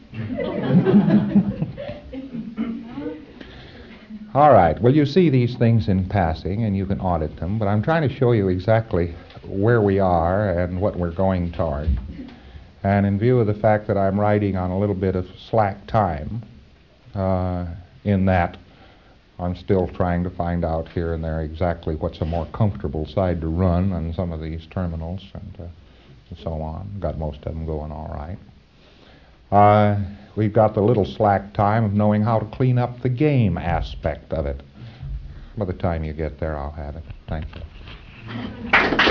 All right, well, you see these things in passing and you can audit them, but I'm trying to show you exactly where we are and what we're going toward. And in view of the fact that I'm writing on a little bit of slack time, in that I'm still trying to find out here and there exactly what's a more comfortable side to run on some of these terminals and so on. Got most of them going all right. We've got the little slack time of knowing how to clean up the game aspect of it. By the time you get there, I'll have it. Thank you.